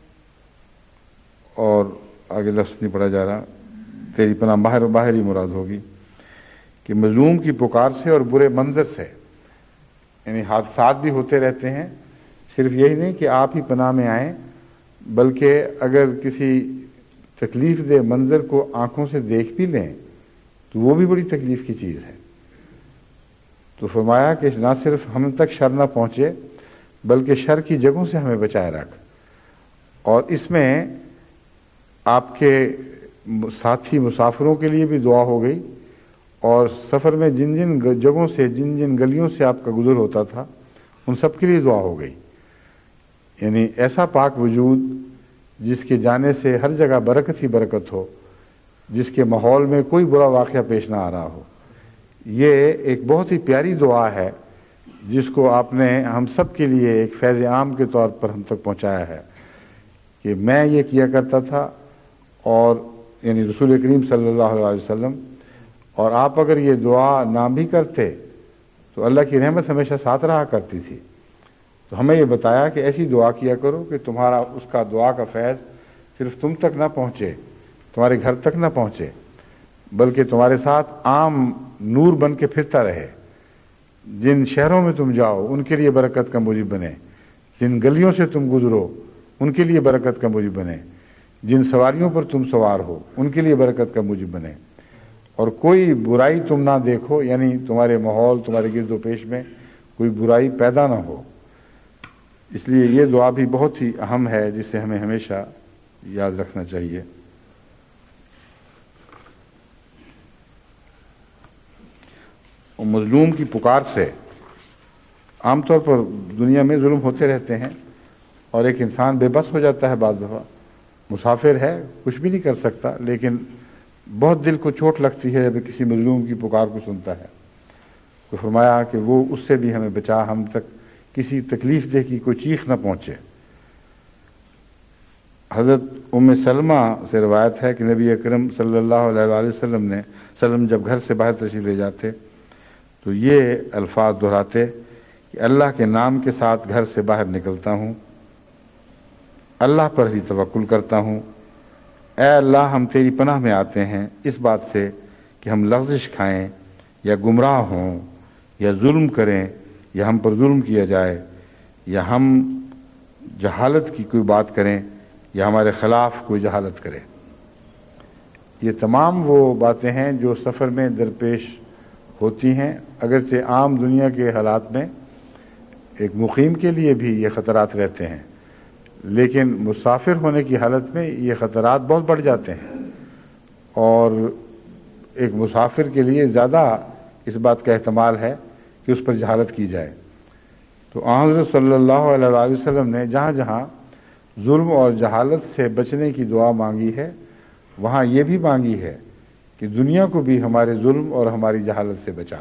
اور آگے لفظ نہیں پڑھا جا رہا، تیری پناہ باہر باہر ہی مراد ہوگی کہ مظلوم کی پکار سے اور برے منظر سے، یعنی حادثات بھی ہوتے رہتے ہیں، صرف یہی نہیں کہ آپ ہی پناہ میں آئیں، بلکہ اگر کسی تکلیف دہ منظر کو آنکھوں سے دیکھ بھی لیں تو وہ بھی بڑی تکلیف کی چیز ہے۔ تو فرمایا کہ نہ صرف ہم تک شر نہ پہنچے بلکہ شر کی جگہوں سے ہمیں بچائے رکھ، اور اس میں آپ کے ساتھی مسافروں کے لیے بھی دعا ہو گئی، اور سفر میں جن جن جگہوں سے، جن جن گلیوں سے آپ کا گزر ہوتا تھا، ان سب کے لیے دعا ہو گئی، یعنی ایسا پاک وجود جس کے جانے سے ہر جگہ برکت ہی برکت ہو، جس کے ماحول میں کوئی برا واقعہ پیش نہ آ رہا ہو۔ یہ ایک بہت ہی پیاری دعا ہے جس کو آپ نے ہم سب کے لیے ایک فیض عام کے طور پر ہم تک پہنچایا ہے کہ میں یہ کیا کرتا تھا، اور یعنی رسول کریم صلی اللہ علیہ وسلم، اور آپ اگر یہ دعا نہ بھی کرتے تو اللہ کی رحمت ہمیشہ ساتھ رہا کرتی تھی۔ تو ہمیں یہ بتایا کہ ایسی دعا کیا کرو کہ تمہارا اس کا دعا کا فیض صرف تم تک نہ پہنچے، تمہارے گھر تک نہ پہنچے، بلکہ تمہارے ساتھ عام نور بن کے پھرتا رہے، جن شہروں میں تم جاؤ ان کے لیے برکت کا موجب بنے، جن گلیوں سے تم گزرو ان کے لیے برکت کا موجب بنے، جن سواریوں پر تم سوار ہو ان کے لیے برکت کا موجب بنے، اور کوئی برائی تم نہ دیکھو، یعنی تمہارے ماحول، تمہارے گرد و پیش میں کوئی برائی پیدا نہ ہو۔ اس لیے یہ دعا بھی بہت ہی اہم ہے جسے ہمیں ہمیشہ یاد رکھنا چاہیے۔ اور مظلوم کی پکار سے، عام طور پر دنیا میں ظلم ہوتے رہتے ہیں اور ایک انسان بے بس ہو جاتا ہے، بعض دفعہ مسافر ہے کچھ بھی نہیں کر سکتا، لیکن بہت دل کو چوٹ لگتی ہے جب کسی مظلوم کی پکار کو سنتا ہے۔ تو فرمایا کہ وہ اس سے بھی ہمیں بچا، ہم تک کسی تکلیف دہ کی کوئی چیخ نہ پہنچے۔ حضرت ام سلمہ سے روایت ہے کہ نبی اکرم صلی اللہ علیہ وآلہ وسلم نے سلم جب گھر سے باہر تشریف لے جاتے تو یہ الفاظ دہراتے کہ اللہ کے نام کے ساتھ گھر سے باہر نکلتا ہوں، اللہ پر ہی توکل کرتا ہوں، اے اللہ ہم تیری پناہ میں آتے ہیں اس بات سے کہ ہم لغزش کھائیں یا گمراہ ہوں یا ظلم کریں یا ہم پر ظلم کیا جائے یا ہم جہالت کی کوئی بات کریں یا ہمارے خلاف کوئی جہالت کرے۔ یہ تمام وہ باتیں ہیں جو سفر میں درپیش ہوتی ہیں، اگرچہ عام دنیا کے حالات میں ایک مقیم کے لیے بھی یہ خطرات رہتے ہیں، لیکن مسافر ہونے کی حالت میں یہ خطرات بہت بڑھ جاتے ہیں، اور ایک مسافر کے لیے زیادہ اس بات کا احتمال ہے کہ اس پر جہالت کی جائے۔ تو آن حضرت صلی اللہ علیہ وآلہ وسلم نے جہاں جہاں ظلم اور جہالت سے بچنے کی دعا مانگی ہے وہاں یہ بھی مانگی ہے کہ دنیا کو بھی ہمارے ظلم اور ہماری جہالت سے بچا۔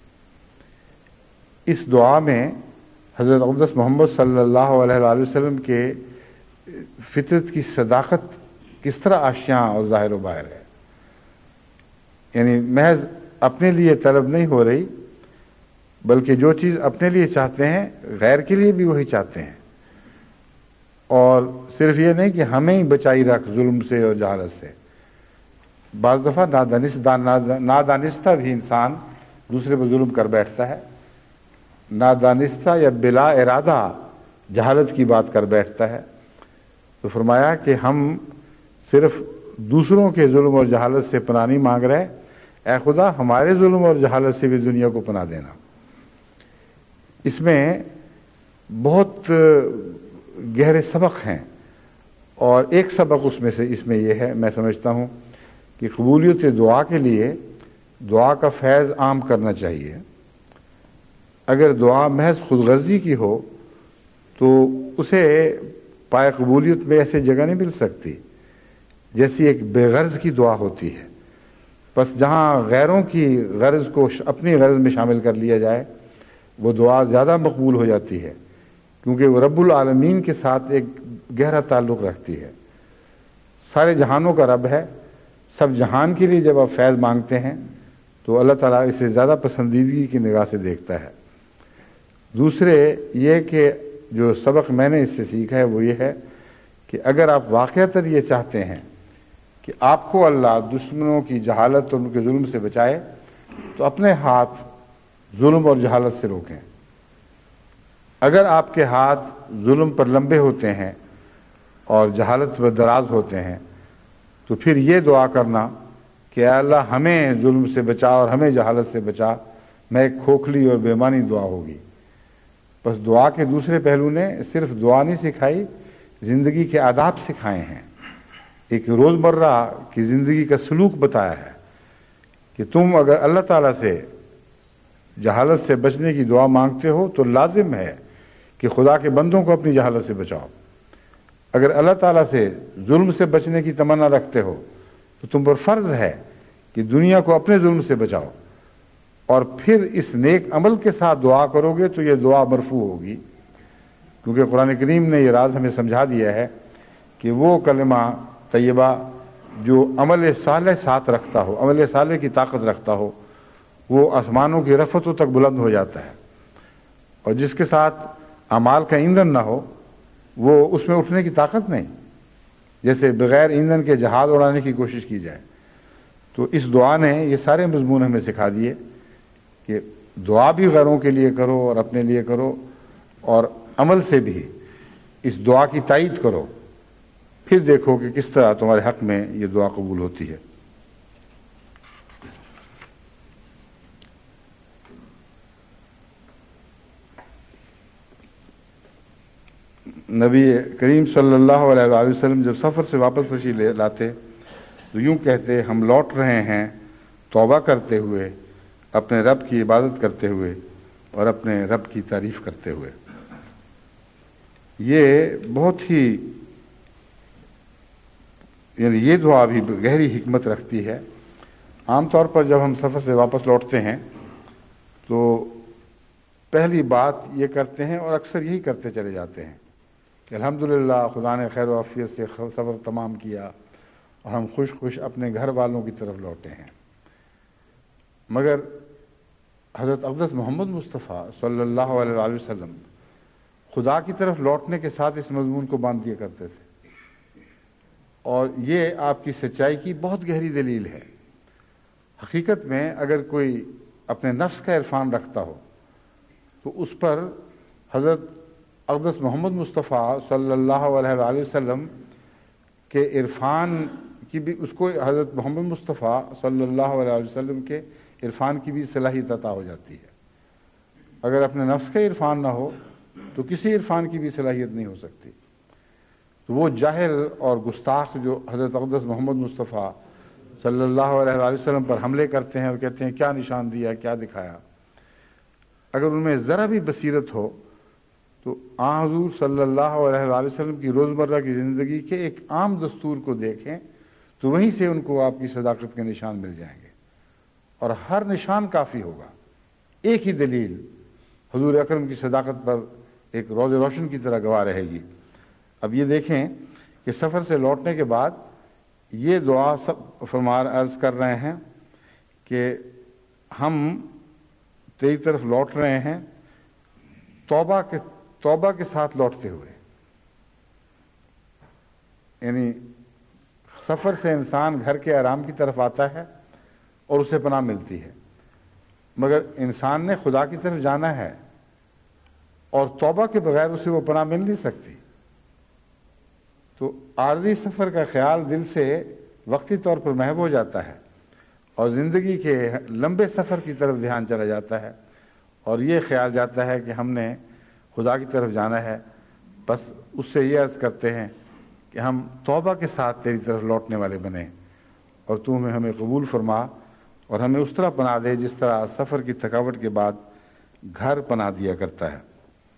اس دعا میں حضرت اقدس محمد صلی اللہ علیہ وآلہ وسلم کے فطرت کی صداقت کس طرح آشیاں اور ظاہر و باہر ہے، یعنی محض اپنے لیے طلب نہیں ہو رہی، بلکہ جو چیز اپنے لیے چاہتے ہیں غیر کے لیے بھی وہی چاہتے ہیں، اور صرف یہ نہیں کہ ہمیں ہی بچائی رکھ ظلم سے اور جہالت سے۔ بعض دفعہ نادانستہ بھی انسان دوسرے پر ظلم کر بیٹھتا ہے، نادانستہ یا بلا ارادہ جہالت کی بات کر بیٹھتا ہے۔ تو فرمایا کہ ہم صرف دوسروں کے ظلم اور جہالت سے پناہ نہیں مانگ رہے، اے خدا ہمارے ظلم اور جہالت سے بھی دنیا کو پناہ دینا۔ اس میں بہت گہرے سبق ہیں، اور ایک سبق اس میں سے اس میں یہ ہے، میں سمجھتا ہوں کہ قبولیت دعا کے لیے دعا کا فیض عام کرنا چاہیے۔ اگر دعا محض خود غرضی کی ہو تو اسے پائے قبولیت میں ایسے جگہ نہیں مل سکتی جیسی ایک بے غرض کی دعا ہوتی ہے۔ بس جہاں غیروں کی غرض کو اپنی غرض میں شامل کر لیا جائے وہ دعا زیادہ مقبول ہو جاتی ہے، کیونکہ وہ رب العالمین کے ساتھ ایک گہرا تعلق رکھتی ہے۔ سارے جہانوں کا رب ہے، سب جہان کے لیے جب آپ فیض مانگتے ہیں تو اللہ تعالیٰ اسے زیادہ پسندیدگی کی نگاہ سے دیکھتا ہے۔ دوسرے یہ کہ جو سبق میں نے اس سے سیکھا ہے وہ یہ ہے کہ اگر آپ واقعتاً یہ چاہتے ہیں کہ آپ کو اللہ دشمنوں کی جہالت اور ان کے ظلم سے بچائے تو اپنے ہاتھ ظلم اور جہالت سے روکیں۔ اگر آپ کے ہاتھ ظلم پر لمبے ہوتے ہیں اور جہالت پر دراز ہوتے ہیں تو پھر یہ دعا کرنا کہ اے اللہ ہمیں ظلم سے بچا اور ہمیں جہالت سے بچا، میں ایک کھوکھلی اور بےمانی دعا ہوگی۔ بس دعا کے دوسرے پہلو نے صرف دعا نہیں سکھائی، زندگی کے آداب سکھائے ہیں، ایک روزمرہ کی زندگی کا سلوک بتایا ہے کہ تم اگر اللہ تعالیٰ سے جہالت سے بچنے کی دعا مانگتے ہو تو لازم ہے کہ خدا کے بندوں کو اپنی جہالت سے بچاؤ۔ اگر اللہ تعالیٰ سے ظلم سے بچنے کی تمنا رکھتے ہو تو تم پر فرض ہے کہ دنیا کو اپنے ظلم سے بچاؤ، اور پھر اس نیک عمل کے ساتھ دعا کرو گے تو یہ دعا مرفوع ہوگی، کیونکہ قرآن کریم نے یہ راز ہمیں سمجھا دیا ہے کہ وہ کلمہ طیبہ جو عمل صالح ساتھ رکھتا ہو، عمل صالح کی طاقت رکھتا ہو، وہ آسمانوں کی رفتوں تک بلند ہو جاتا ہے، اور جس کے ساتھ اعمال کا ایندھن نہ ہو وہ اس میں اٹھنے کی طاقت نہیں، جیسے بغیر ایندھن کے جہاز اڑانے کی کوشش کی جائے۔ تو اس دعا نے یہ سارے مضمون ہمیں سکھا دیے کہ دعا بھی غیروں کے لیے کرو اور اپنے لیے کرو، اور عمل سے بھی اس دعا کی تائید کرو، پھر دیکھو کہ کس طرح تمہارے حق میں یہ دعا قبول ہوتی ہے۔ نبی کریم صلی اللہ علیہ وآلہ وسلم جب سفر سے واپس تشریف لاتے تو یوں کہتے، ہم لوٹ رہے ہیں توبہ کرتے ہوئے، اپنے رب کی عبادت کرتے ہوئے اور اپنے رب کی تعریف کرتے ہوئے۔ یہ بہت ہی یعنی یہ دعا بھی گہری حکمت رکھتی ہے۔ عام طور پر جب ہم سفر سے واپس لوٹتے ہیں تو پہلی بات یہ کرتے ہیں، اور اکثر یہی کرتے چلے جاتے ہیں کہ الحمدللہ خدا نے خیر و عافیت سے سفر تمام کیا اور ہم خوش خوش اپنے گھر والوں کی طرف لوٹے ہیں۔ مگر حضرت اقدس محمد مصطفیٰ صلی اللہ علیہ وآلہ وسلم خدا کی طرف لوٹنے کے ساتھ اس مضمون کو باندھ دیا کرتے تھے، اور یہ آپ کی سچائی کی بہت گہری دلیل ہے۔ حقیقت میں اگر کوئی اپنے نفس کا عرفان رکھتا ہو تو اس پر حضرت اقدس محمد مصطفیٰ صلی اللہ علیہ وآلہ وسلم کے عرفان کی بھی، اس کو حضرت محمد مصطفیٰ صلی اللہ علیہ وسلم کے عرفان کی بھی صلاحیت عطا ہو جاتی ہے۔ اگر اپنے نفس کا عرفان نہ ہو تو کسی عرفان کی بھی صلاحیت نہیں ہو سکتی۔ تو وہ جاہل اور گستاخ جو حضرت اقدس محمد مصطفیٰ صلی اللہ علیہ وآلہ وسلم پر حملے کرتے ہیں اور کہتے ہیں کیا نشان دیا، کیا دکھایا، اگر ان میں ذرا بھی بصیرت ہو تو آن حضور صلی اللہ علیہ وآلہ وسلم کی روزمرہ کی زندگی کے ایک عام دستور کو دیکھیں تو وہیں سے ان کو آپ کی صداقت کے نشان مل جائیں گے، اور ہر نشان کافی ہوگا۔ ایک ہی دلیل حضور اکرم کی صداقت پر ایک روز روشن کی طرح گواہ رہے گی۔ اب یہ دیکھیں کہ سفر سے لوٹنے کے بعد یہ دعا سب فرمان عرض کر رہے ہیں کہ ہم تیری طرف لوٹ رہے ہیں توبہ کے توبہ کے ساتھ لوٹتے ہوئے۔ یعنی سفر سے انسان گھر کے آرام کی طرف آتا ہے اور اسے پناہ ملتی ہے، مگر انسان نے خدا کی طرف جانا ہے اور توبہ کے بغیر اسے وہ پناہ مل نہیں سکتی۔ تو عارضی سفر کا خیال دل سے وقتی طور پر محو ہو جاتا ہے اور زندگی کے لمبے سفر کی طرف دھیان چلا جاتا ہے، اور یہ خیال جاتا ہے کہ ہم نے خدا کی طرف جانا ہے बस उससे ये अर्ज करते हैं कि हम तौबा के साथ तेरी तरफ लौटने वाले बने और तू हमें हमें कबूल फरमा और हमें उस तरह पनाह दे जिस तरह सफ़र की थकावट के बाद घर पनाह दिया करता है।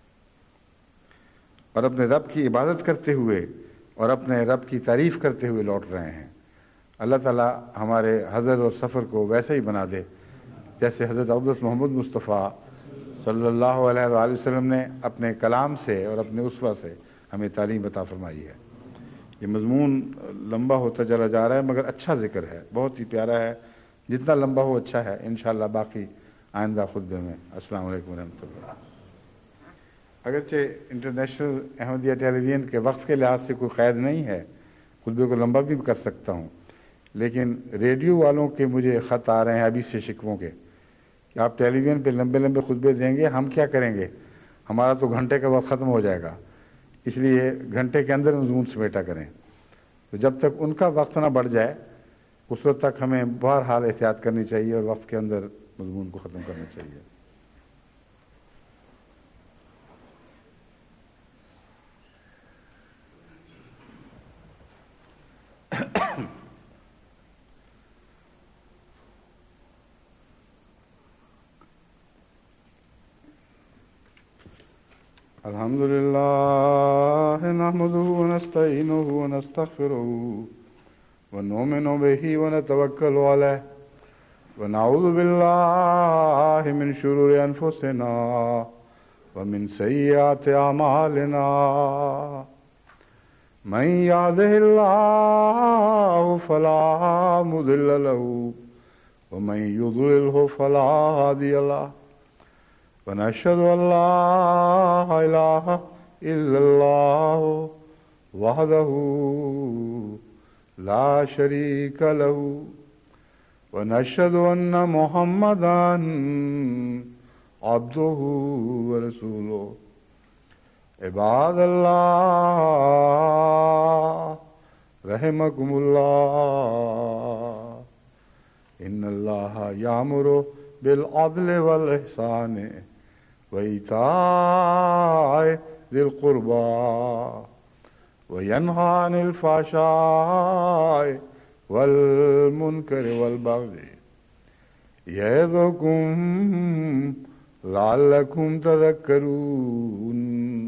और अपने रब की इबादत करते हुए और अपने रब की तारीफ़ करते हुए लौट रहे हैं। अल्लाह ताला हमारे हज़र और सफ़र को वैसे ही बना दे जैसे हज़रत अक़दस मोहम्मद मुस्तफ़ा सल्लल्लाहु अलैहि वसल्लम ने अपने कलाम से और अपने उसवा से हमें तालीम अता फरमाई है। ये मज़मून लंबा होता चला जा रहा है मगर अच्छा ज़िक्र है, बहुत ही प्यारा है। जितना लंबा हो अच्छा है। इंशाअल्लाह बाकी आइंदा खुतबे में। अस्सलाम वालेकुम रहमतुल्लाह। अगरचे इंटरनेशनल अहमदिया टेलीविज़न के वक्त के लिहाज से कोई क़ैद नहीं है, खुतबे को लंबा भी कर सकता हूँ, लेकिन रेडियो वालों के मुझे ख़त आ रहे हैं अभी से शिकवों के कि आप टेलीविज़न पे लंबे लंबे खुतबे देंगे, हम क्या करेंगे, हमारा तो घंटे का वक्त ख़त्म हो जाएगा, इसलिए घंटे के अंदर मज़मून समेटा करें। तो जब तक उनका वक्त ना बढ़ जाए उस वक्त तक हमें बहरहाल एहतियात करनी चाहिए और वक्त के अंदर मज़मून को ख़त्म करना चाहिए। अल्हम्दुलिल्लाह नहमदुहु व नस्तईनुहु व नस्तग़फिरुहु व नुमिनु बिही व नतवक्कलु अलैहि व नऊज़ु बिल्लाहि मिन शुरूरि अनफुसिना व मिन सय्यिआति अमालिना मन यहदिहिल्लाहु फला मुदिल्ल लहु व मन युद्लिल्हु फला हादिय लहु व नशहदु अल्ला इलाहा इल्लल्लाह वहदहु ला शरीक लहु व नशहदु अन्ना मुहम्मदन अब्दुहु व रसूलुहु। इबादल्लाह रहमकुमुल्लाह इन्नल्लाहा यामुरु बिल अदलि वल इहसानि व ईताइ ज़िल क़ुरबा व यन्हा अनिल फ़हशाइ वल मुनकरि वल बग़ि यइज़ुकुम लअल्लकुम तज़क्करून।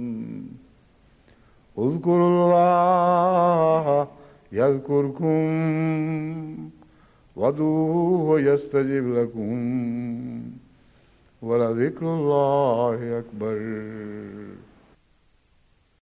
उज़्कुरुल्लाह यज़्कुरकुम वदूहु यस्तजिब लकुम वलज़िक्रुल्लाहि अकबर।